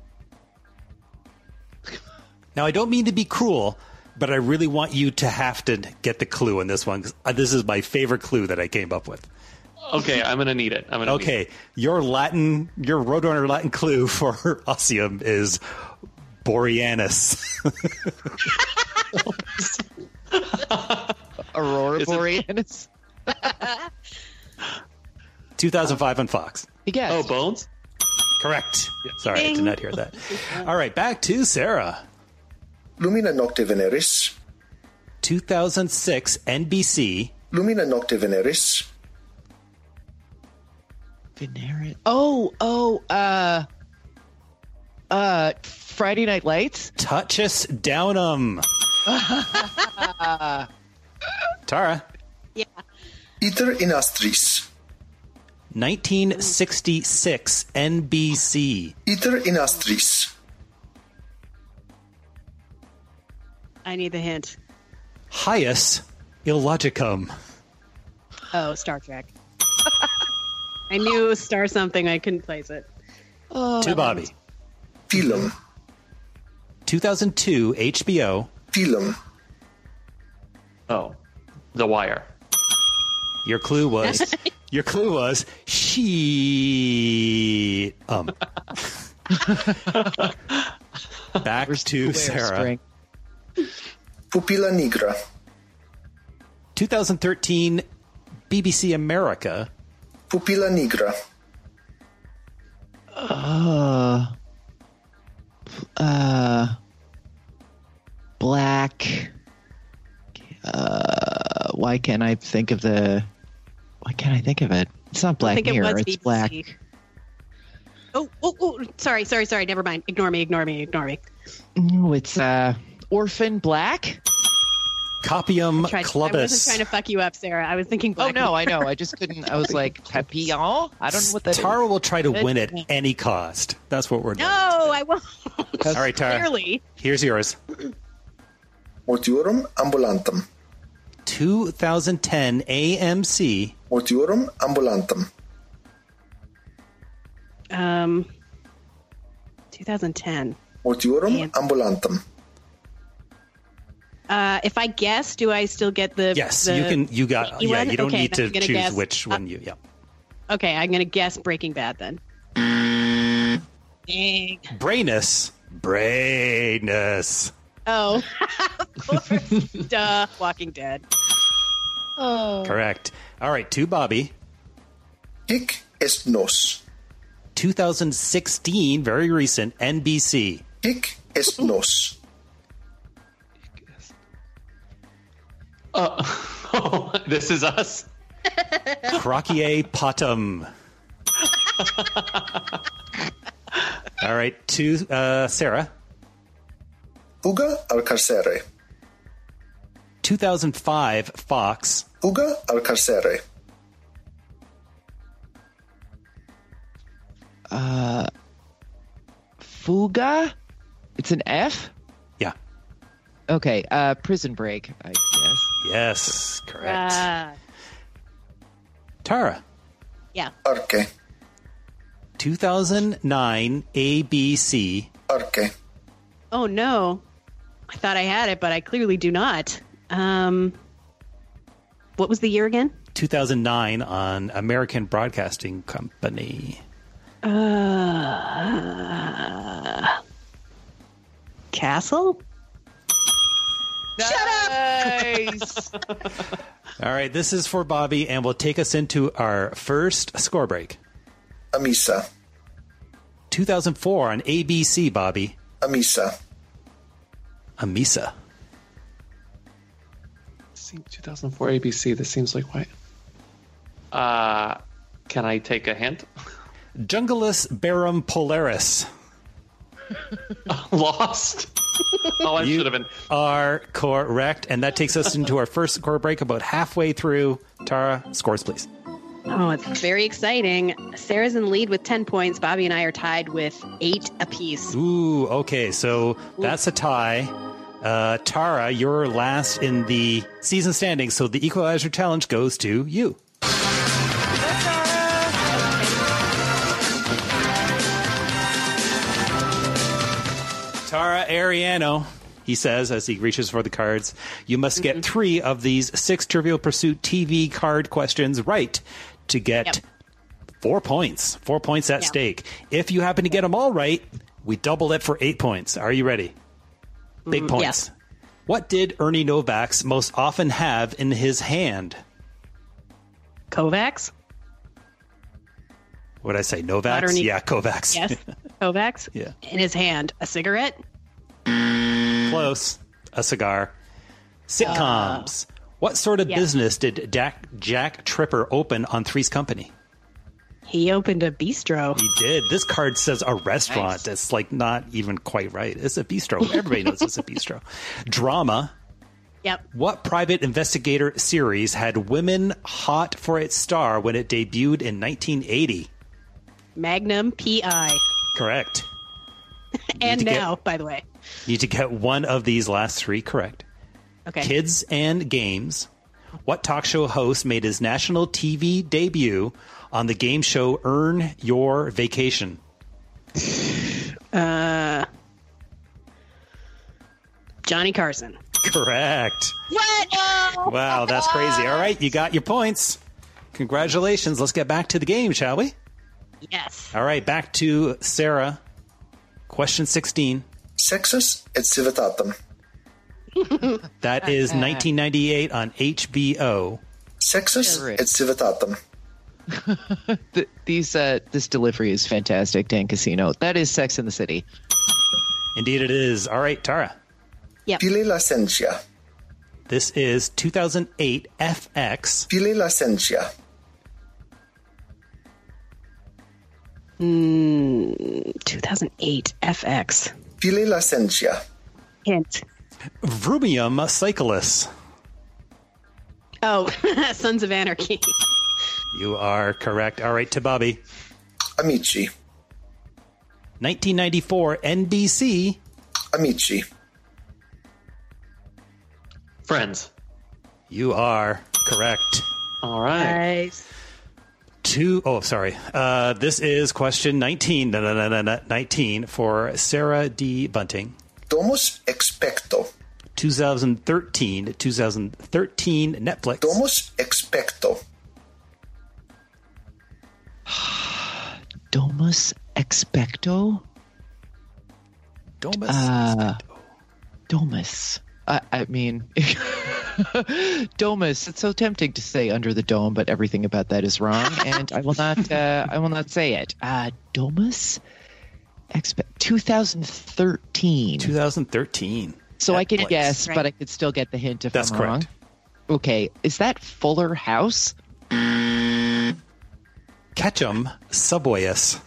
Now, I don't mean to be cruel, but I really want you to have to get the clue in this one, 'cause this is my favorite clue that I came up with. Okay, I'm gonna need it. I'm gonna. Need it. Okay, your Latin, your Roadrunner Latin clue for Ossium is Boreanus. Aurora Is it- Boreanus. two thousand five on Fox. Yes. Oh, Bones. Correct. Sorry, I Ding. did not hear that. All right, back to Sarah. Lumina Nocte Veneris. two thousand six N B C. Lumina Nocte Veneris. Veneris. Oh, oh, uh, uh, Friday Night Lights. Touch us down'em. Tara. Yeah. Iter in Astris. nineteen sixty-six N B C. Iter in Astris. I need the hint. Highest Illogicum. Oh, Star Trek. I knew it was Star something. I couldn't place it. Oh, To Bobby. Film. two thousand two H B O. Film. Oh, The Wire. Your clue was your clue was she um. Back to Sarah. Spring. Pupilla Nigra. two thousand thirteen B B C America. Pupilla Nigra. Uh, uh, black. Uh, why can't I think of the? Why can't I think of it? It's not Black I think it Mirror. was It's B B C. black. Oh, oh, oh, sorry, sorry, sorry. Never mind. Ignore me, ignore me, ignore me. No, it's uh, Orphan Black. Copium I tried- I clubus. wasn't trying to fuck you up, Sarah. I was thinking Oh black. no, I know. I just couldn't. I was like papillon. I don't know what that is. Tara will try to win at any cost. That's what we're doing. No, I won't. All right, Tara. Clearly. Here's yours. Mortuorum ambulantem. twenty ten A M C. Mortuorum ambulantem. Um, twenty ten. Mortuorum ambulantem. Uh, if I guess, do I still get the? Yes, the you can. You got. tricky Yeah, one? you don't Okay, need then to I'm gonna choose guess- which one you. Yeah. Okay, I'm gonna guess Breaking Bad then. Dang. Brainus. Brainus. Oh, of course. Duh. Walking Dead. Oh. Correct. All right, to Bobby. Hic est nos. twenty sixteen, very recent, N B C. Hic est nos. Uh, oh, this is us. Croquier Potum. All right, to uh, Sarah. Fuga al carcere. two thousand five, Fox. Fuga al carcere. Uh, Fuga? It's an F? Yeah. Okay, uh, Prison Break, I guess. Yes, correct. Uh, Tara. yeah. Arche. two thousand nine, A B C. Arche. Oh no, I thought I had it, but I clearly do not. Um, what was the year again? two thousand nine on American Broadcasting Company. Uh, Castle? Nice! All right, this is for Bobby, and will take us into our first score break. Amisa. two thousand four on A B C, Bobby. Amisa. Amisa. two thousand four A B C. This seems like why. Uh, can I take a hint? Jungulus Barum Polaris. Lost. Oh, I should have been. Are correct, and that takes us into our first score break about halfway through. Tara, scores, please. Oh, it's very exciting. Sarah's in the lead with ten points. Bobby and I are tied with eight apiece. Ooh, okay, so that's a tie. Uh, Tara, you're last in the season standings, so the Equalizer Challenge goes to you. Tara Ariano, he says as he reaches for the cards, you must get three of these six Trivial Pursuit T V card questions right to get Yep. four points. Four points at Yeah. stake. If you happen to get them all right, we double it for eight points. Are you ready? Big Mm, points. yes. What did Ernie Novaks most often have in his hand? Kovacs? What did I say? Novaks? Not Ernie- Yeah, Kovacs. Yes. Kovacs? Yeah. In his hand. A cigarette? Close. A cigar. Sitcoms. What sort of yeah. business did Jack, Jack Tripper open on Three's Company? He opened a bistro. He did. This card says a restaurant. Nice. It's like not even quite right. It's a bistro. Everybody knows it's a bistro. Drama. Yep. What private investigator series had women hot for its star when it debuted in nineteen eighty? Magnum P I. Correct. And to get- now, by the way. You need to get one of these last three correct. Okay. Kids and Games. What talk show host made his national T V debut on the game show Earn Your Vacation? Uh, Johnny Carson. Correct. What? Wow, that's crazy. All right, you got your points. Congratulations. Let's get back to the game, shall we? Yes. All right, back to Sarah. Question sixteen. Sexus et civitatem. That is nineteen ninety-eight on H B O. Sexus et civitatem. Th- these uh, this delivery is fantastic, Dan Casino. That is Sex in the City. Indeed it is. All right, Tara. Yep. Pile Licentia. This is two thousand eight F X. Pile Licentia. Mm, two thousand eight F X. Pile Licentia. Hint. Vrumium cyclus. Oh, Sons of Anarchy. You are correct. All right, to Bobby. Amici. nineteen ninety-four N B C. Amici. Friends. You are correct. All right. Nice. Two, oh, sorry. Uh, this is question nineteen, no, no, no, no, no, nineteen for Sarah D. Bunting. Domus expecto. twenty thirteen, twenty thirteen Netflix. Domus expecto. Domus expecto? Domus uh, Domus. I, I mean, Domus. It's so tempting to say under the dome, but everything about that is wrong, and I will not. Uh, I will not say it. Uh, Domus. Expect twenty thirteen. twenty thirteen. So Netflix. I could guess, Right. but I could still get the hint if That's I'm correct. wrong. Okay, is that Fuller House? Ketchum Subwayus.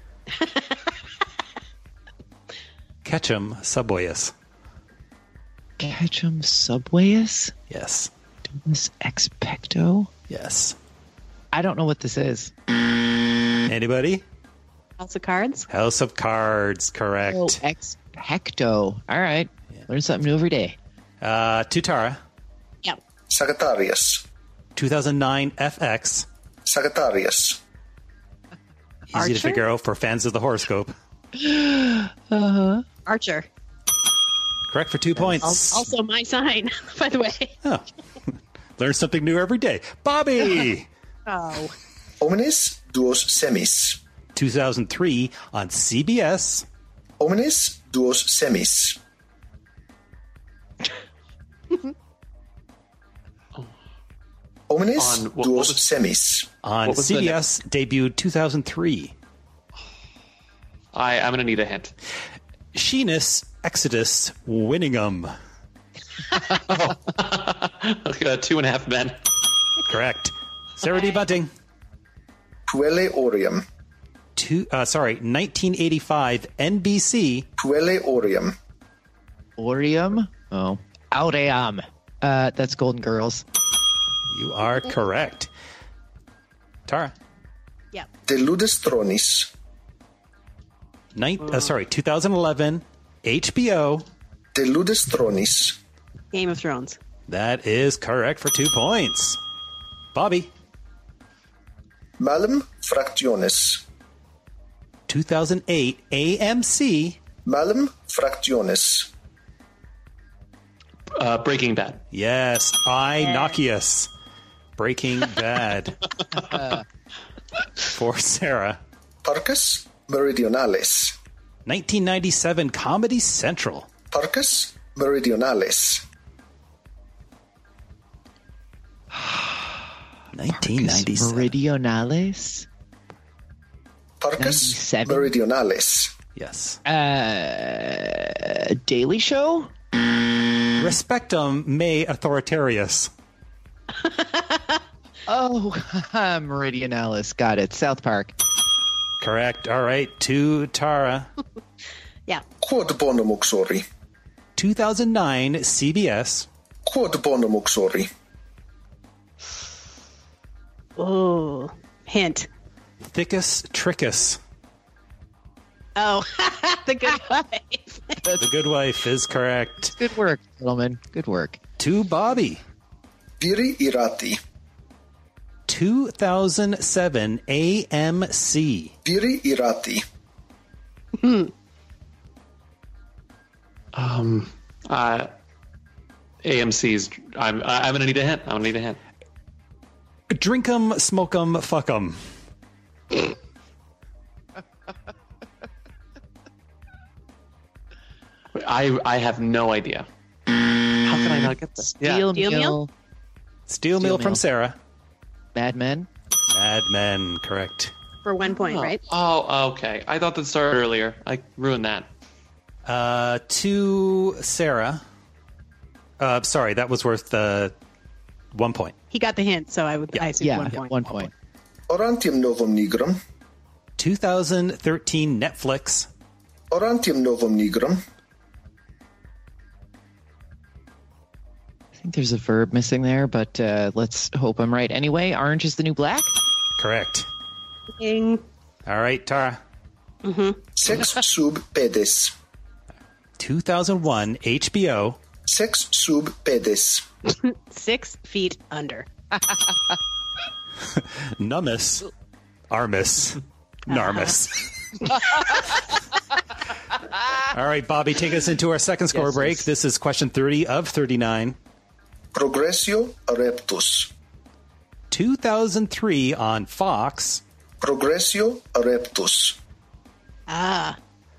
Ketchum Subwayus. Ketchum Subwayus? Yes. Domus expecto? Yes. I don't know what this is. Anybody? House of Cards. House of Cards, correct. Oh, expecto. All right. Learn something new every day. Uh, to Tara. Yep. Sagittarius. two thousand nine F X. Sagittarius. Easy Archer? to figure out for fans of the horoscope. Uh-huh. Archer. Correct for two points. Also my sign, by the way. Oh. Learn something new every day. Bobby! Oh. Omnis duos semis. two thousand three on C B S. Omnis duos semis. Omnis On- what- what duos was- semis. On What was the C B S, debuted two thousand three. I, I'm going to need a hint. Sheenus Exodus Winningham. uh, two and a half men. Correct. Sarah D. Bunting. Puelle Orium. Two, uh, sorry, nineteen eighty-five N B C. Puelle Orium. Orium? Oh. Aureum. Uh, that's Golden Girls. You are correct. Tara. Yep. De Ludestronis. Nine, uh, sorry, two thousand eleven H B O. De Ludestronis. Game of Thrones. That is correct for two points. Bobby. Malum Fractiones. two thousand eight A M C. Malum Fractiones. Uh, Breaking Bad. Yes, Inoculus. Breaking Bad. For Sarah. Parcas Meridionales. nineteen ninety-seven Comedy Central. Parcas Meridionales. nineteen ninety-seven. Meridionales? Parcas ninety-seven? Meridionales. Yes. Uh, Daily Show? Respectum me authoritarius. Oh, Meridionalis. Got it. South Park. Correct. All right. To Tara. Yeah. Quod bonum uxori. two thousand nine C B S. Quod bonum uxori. Oh. Hint. Thickus Trickus. Oh. The Good Wife. The Good Wife is correct. Good work, gentlemen. Good work. To Bobby. Viri irati. two thousand seven A M C. Viri irati. Hmm. Um, uh, A M C's. I'm. I'm going to need a hint. I'm going to need a hint. Drink 'em, smoke 'em, fuck 'em. I. I have no idea. How can I not get this? Steel Steel Mill. Mill? Steel Mill from Mill. Sarah. Mad Men. Mad Men, correct. For one point, Oh, right? oh, okay. I thought that started earlier. I ruined that. Uh, to Sarah. Uh, sorry, that was worth uh, one point. He got the hint, so I would. I assume Yeah, one point. one point. Orantium novum nigrum. two thousand thirteen Netflix. Orantium novum nigrum. think there's a verb missing there, but uh, let's hope I'm right. Anyway, Orange is the New Black? Correct. Ding. All right, Tara. Mm-hmm. Sex sub pedes. two thousand one H B O. Sex sub pedes. Six feet under. Nummus. Armus. Narmus. All right, Bobby, take us into our second score Yes, break. yes. This is question thirty of thirty-nine. Progressio reptus. two thousand three on Fox. Progressio reptus. Ah.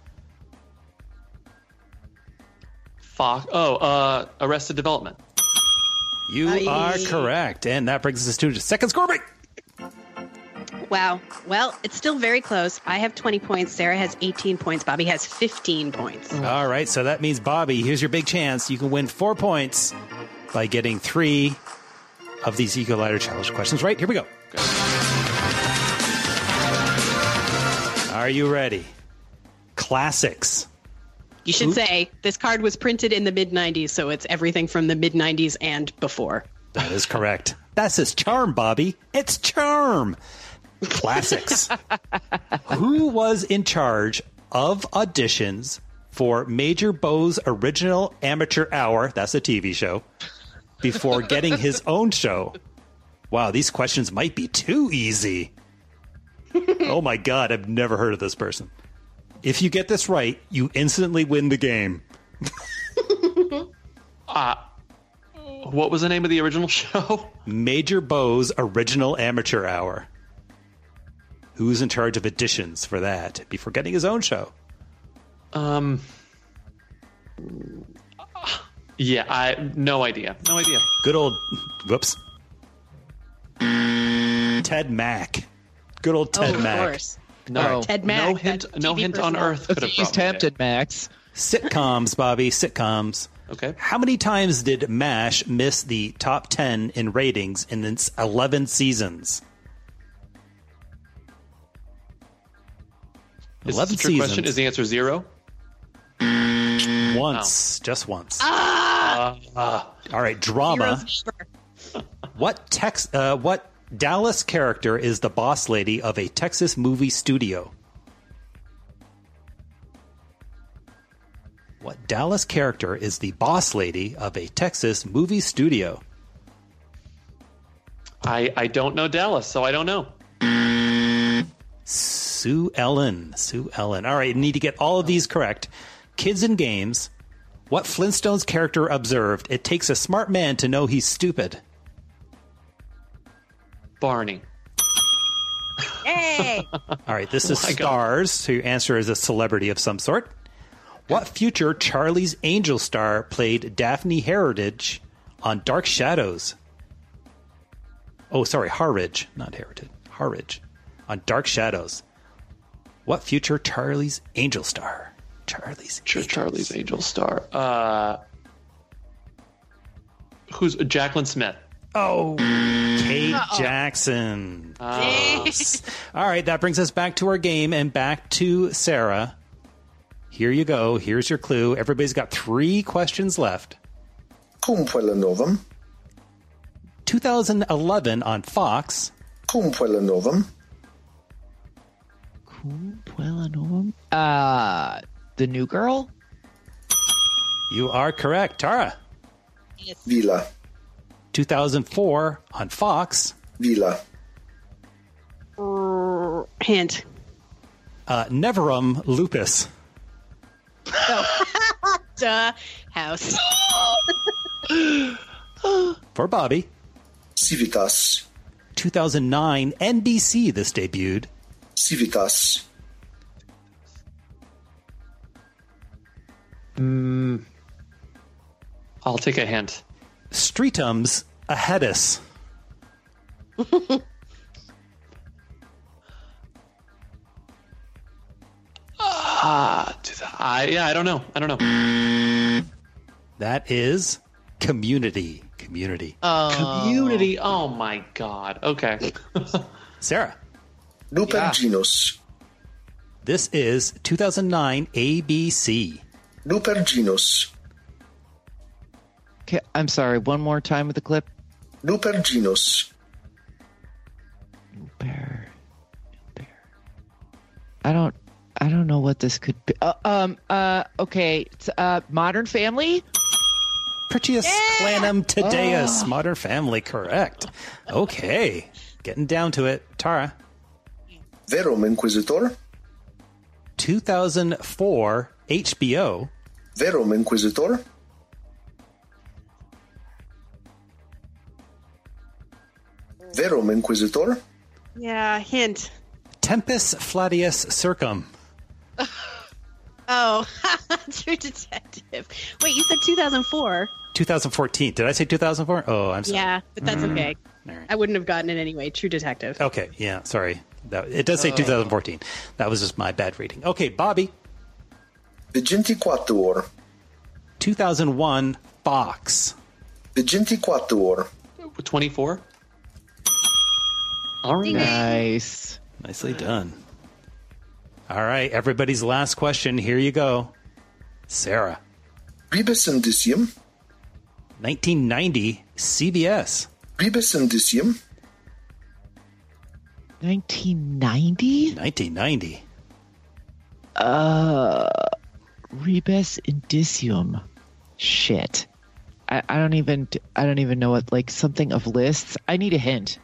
Fox. Oh, uh, Arrested Development. You Aye. are correct. And that brings us to the second score break. Wow. Well, it's still very close. I have twenty points. Sarah has eighteen points. Bobby has fifteen points. All right, so that means, Bobby, here's your big chance. You can win four points by getting three of these Eco Lighter Challenge questions right. Here we go. Are you ready? Classics. You should Ooh. say this card was printed in the mid nineties, so it's everything from the mid nineties and before. That is correct. That's his charm, Bobby. It's charm. Classics. Who was in charge of auditions for Major Beau's original Amateur Hour? That's a T V show. Before getting his own show. Wow, these questions might be too easy. Oh my God, I've never heard of this person. If you get this right, you instantly win the game. Uh, what was the name of the original show? Major Beau's original Amateur Hour. Who's in charge of auditions for that before getting his own show? Um. Yeah, I no idea. No idea. Good old, whoops. Ted Mack. Good old Ted oh, of Mack. course. No, Ted Mack. no hint. that No T V hint on personnel. Earth could have He's brought me tempted, Max. Sitcoms, Bobby, sitcoms. Okay. How many times did MASH miss the top ten in ratings in its eleven seasons? Is eleven this a trick seasons. question? Is the answer zero? Once. Just once. Uh, uh, All right, drama. Heroes number. What Tex? Uh, what Dallas character is the boss lady of a Texas movie studio? What Dallas character is the boss lady of a Texas movie studio? I I don't know Dallas, so I don't know. Sue Ellen. Sue Ellen. All right, you need to get all of these correct. Kids and games. What Flintstones character observed, "It takes a smart man to know he's stupid"? Barney. Hey! All right, this is Oh my God. stars, so your answer is a celebrity of some sort. What future Charlie's Angel star played Daphne Heritage on Dark Shadows? Oh, sorry, Harridge, not Heritage. Harridge on Dark Shadows. What future Charlie's Angel star? Charlie's Ch- Angels. Charlie's Angel Star. Uh, who's Jacqueline Smith? Oh, Kate Uh-oh. Jackson. Oh. All right, that brings us back to our game and back to Sarah. Here you go. Here's your clue. Everybody's got three questions left. Cum puella novum? two thousand eleven on Fox. Cum puella novum? Uh, the New Girl? You are correct. Tara. Yes. Vila. two thousand four on Fox. Vila. Uh, hint. Uh, Neverum Lupus. Oh. Duh. House. For Bobby. Civitas. two thousand nine N B C this debuted. Civitas. Mm, I'll take a hint. Streetums Aheadus. Ah, I yeah, I don't know. I don't know. That is Community. Community. Oh. Community. Oh my God. Okay. Sarah. Luperginus. This is two thousand nine A B C. Luperginus. Okay, I'm sorry. One more time with the clip. Luperginos. Bear. Bear. I don't. I don't know what this could be. Uh, um. Uh. Okay. It's, uh. Modern Family. Proteus yeah! Clanum Tadeus. Oh. Modern Family. Correct. Okay. Getting down to it. Tara. Verum Inquisitor. two thousand four H B O. Verum Inquisitor. Verum Inquisitor. Yeah, hint. Tempus Flavius Circum. Oh, True Detective. Wait, you said two thousand four. twenty fourteen. Did I say two thousand four? Oh, I'm sorry. Yeah, but that's mm. okay. Right. I wouldn't have gotten it anyway. True Detective. Okay, yeah, sorry. That, it does say oh. two thousand fourteen. That was just my bad reading. Okay, Bobby. Vigentiquator. two thousand one Fox. Vigentiquator. twenty-four. All right. Nice. Nicely done. All right, everybody's last question. Here you go. Sarah. Rebus Indicium. nineteen ninety C B S. Rebus Indicium. nineteen ninety? nineteen ninety. Uh, Rebus Indicium. Shit. I, I don't even I don't even know what, like something of lists. I need a hint.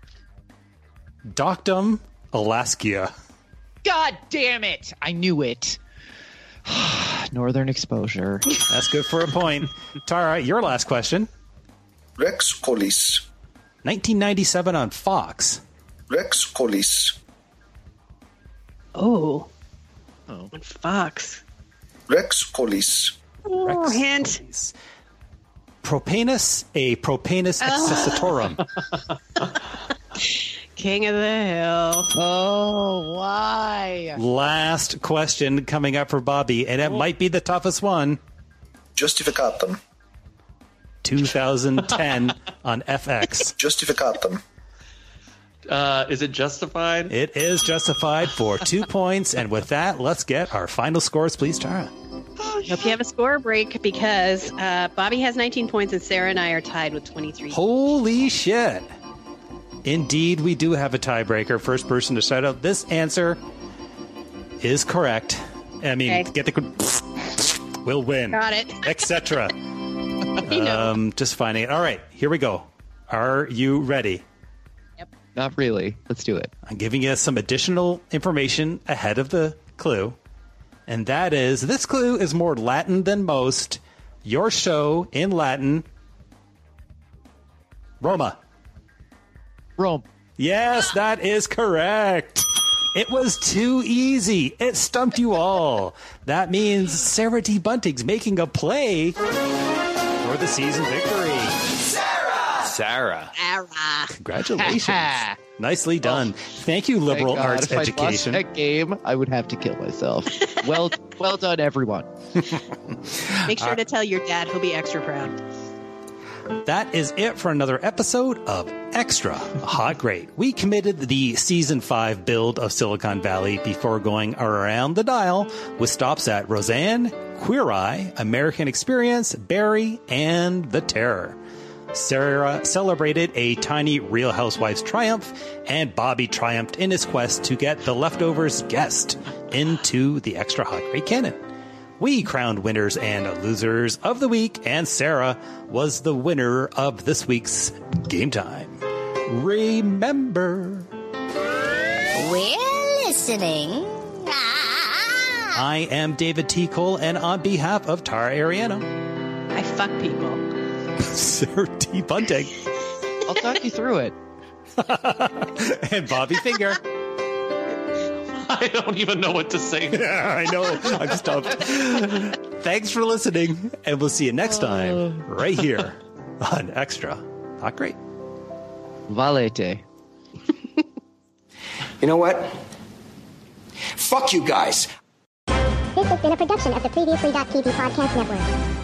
Doctum Alaskia. God damn it! I knew it. Northern Exposure. That's good for a point. Tara, your last question. Rex Colis. nineteen ninety-seven on Fox. Rex Colis. Oh. Oh. On Fox. Rex Colis. Oh, Rex hint. Colis. Propanus, a Propanus excessitorum. King of the Hill. Oh, why? Last question coming up for Bobby, and it oh. might be the toughest one. Justificatum. two thousand ten on F X. Justificatum. Uh, is it Justified? It is Justified for two points, and with that, let's get our final scores, please, Tara. Hope you have a score break because uh, Bobby has nineteen points and Sarah and I are tied with twenty-three. Holy shit. Indeed, we do have a tiebreaker. First person to shout out this answer is correct. I mean, okay. Get the... We'll win. Got it. et cetera. um, just finding it. All right, here we go. Are you ready? Yep. Not really. Let's do it. I'm giving you some additional information ahead of the clue. And that is, this clue is more Latin than most. Your show in Latin. Roma. Rome. Yes, that is correct. It was too easy. It stumped you all. That means Sarah D. Bunting's making a play for the season victory. Sarah! Sarah. Sarah. Congratulations. Nicely done. Thank you, liberal Thank God. arts if education. If I lost that game, I would have to kill myself. Well, well done, everyone. Make sure uh, to tell your dad. He'll be extra proud. That is it for another episode of Extra Hot Great. We committed the season five build of Silicon Valley before going around the dial with stops at Roseanne, Queer Eye, American Experience, Barry, and The Terror. Sarah celebrated a tiny Real Housewives triumph, and Bobby triumphed in his quest to get The Leftovers guest into the Extra Hot Great canon. We crowned winners and losers of the week, and Sarah was the winner of this week's Game Time. Remember, we're listening. Ah. I am David T. Cole, and on behalf of Tara Ariano, I fuck people. Sarah D. Bunting. I'll talk you through it. And Bobby Finger. I don't even know what to say. Yeah, I know. I'm stumped. Thanks for listening, and we'll see you next time right here on Extra Hot Great. Valete. You know what? Fuck you guys. This has been a production of the Previously T V Podcast Network.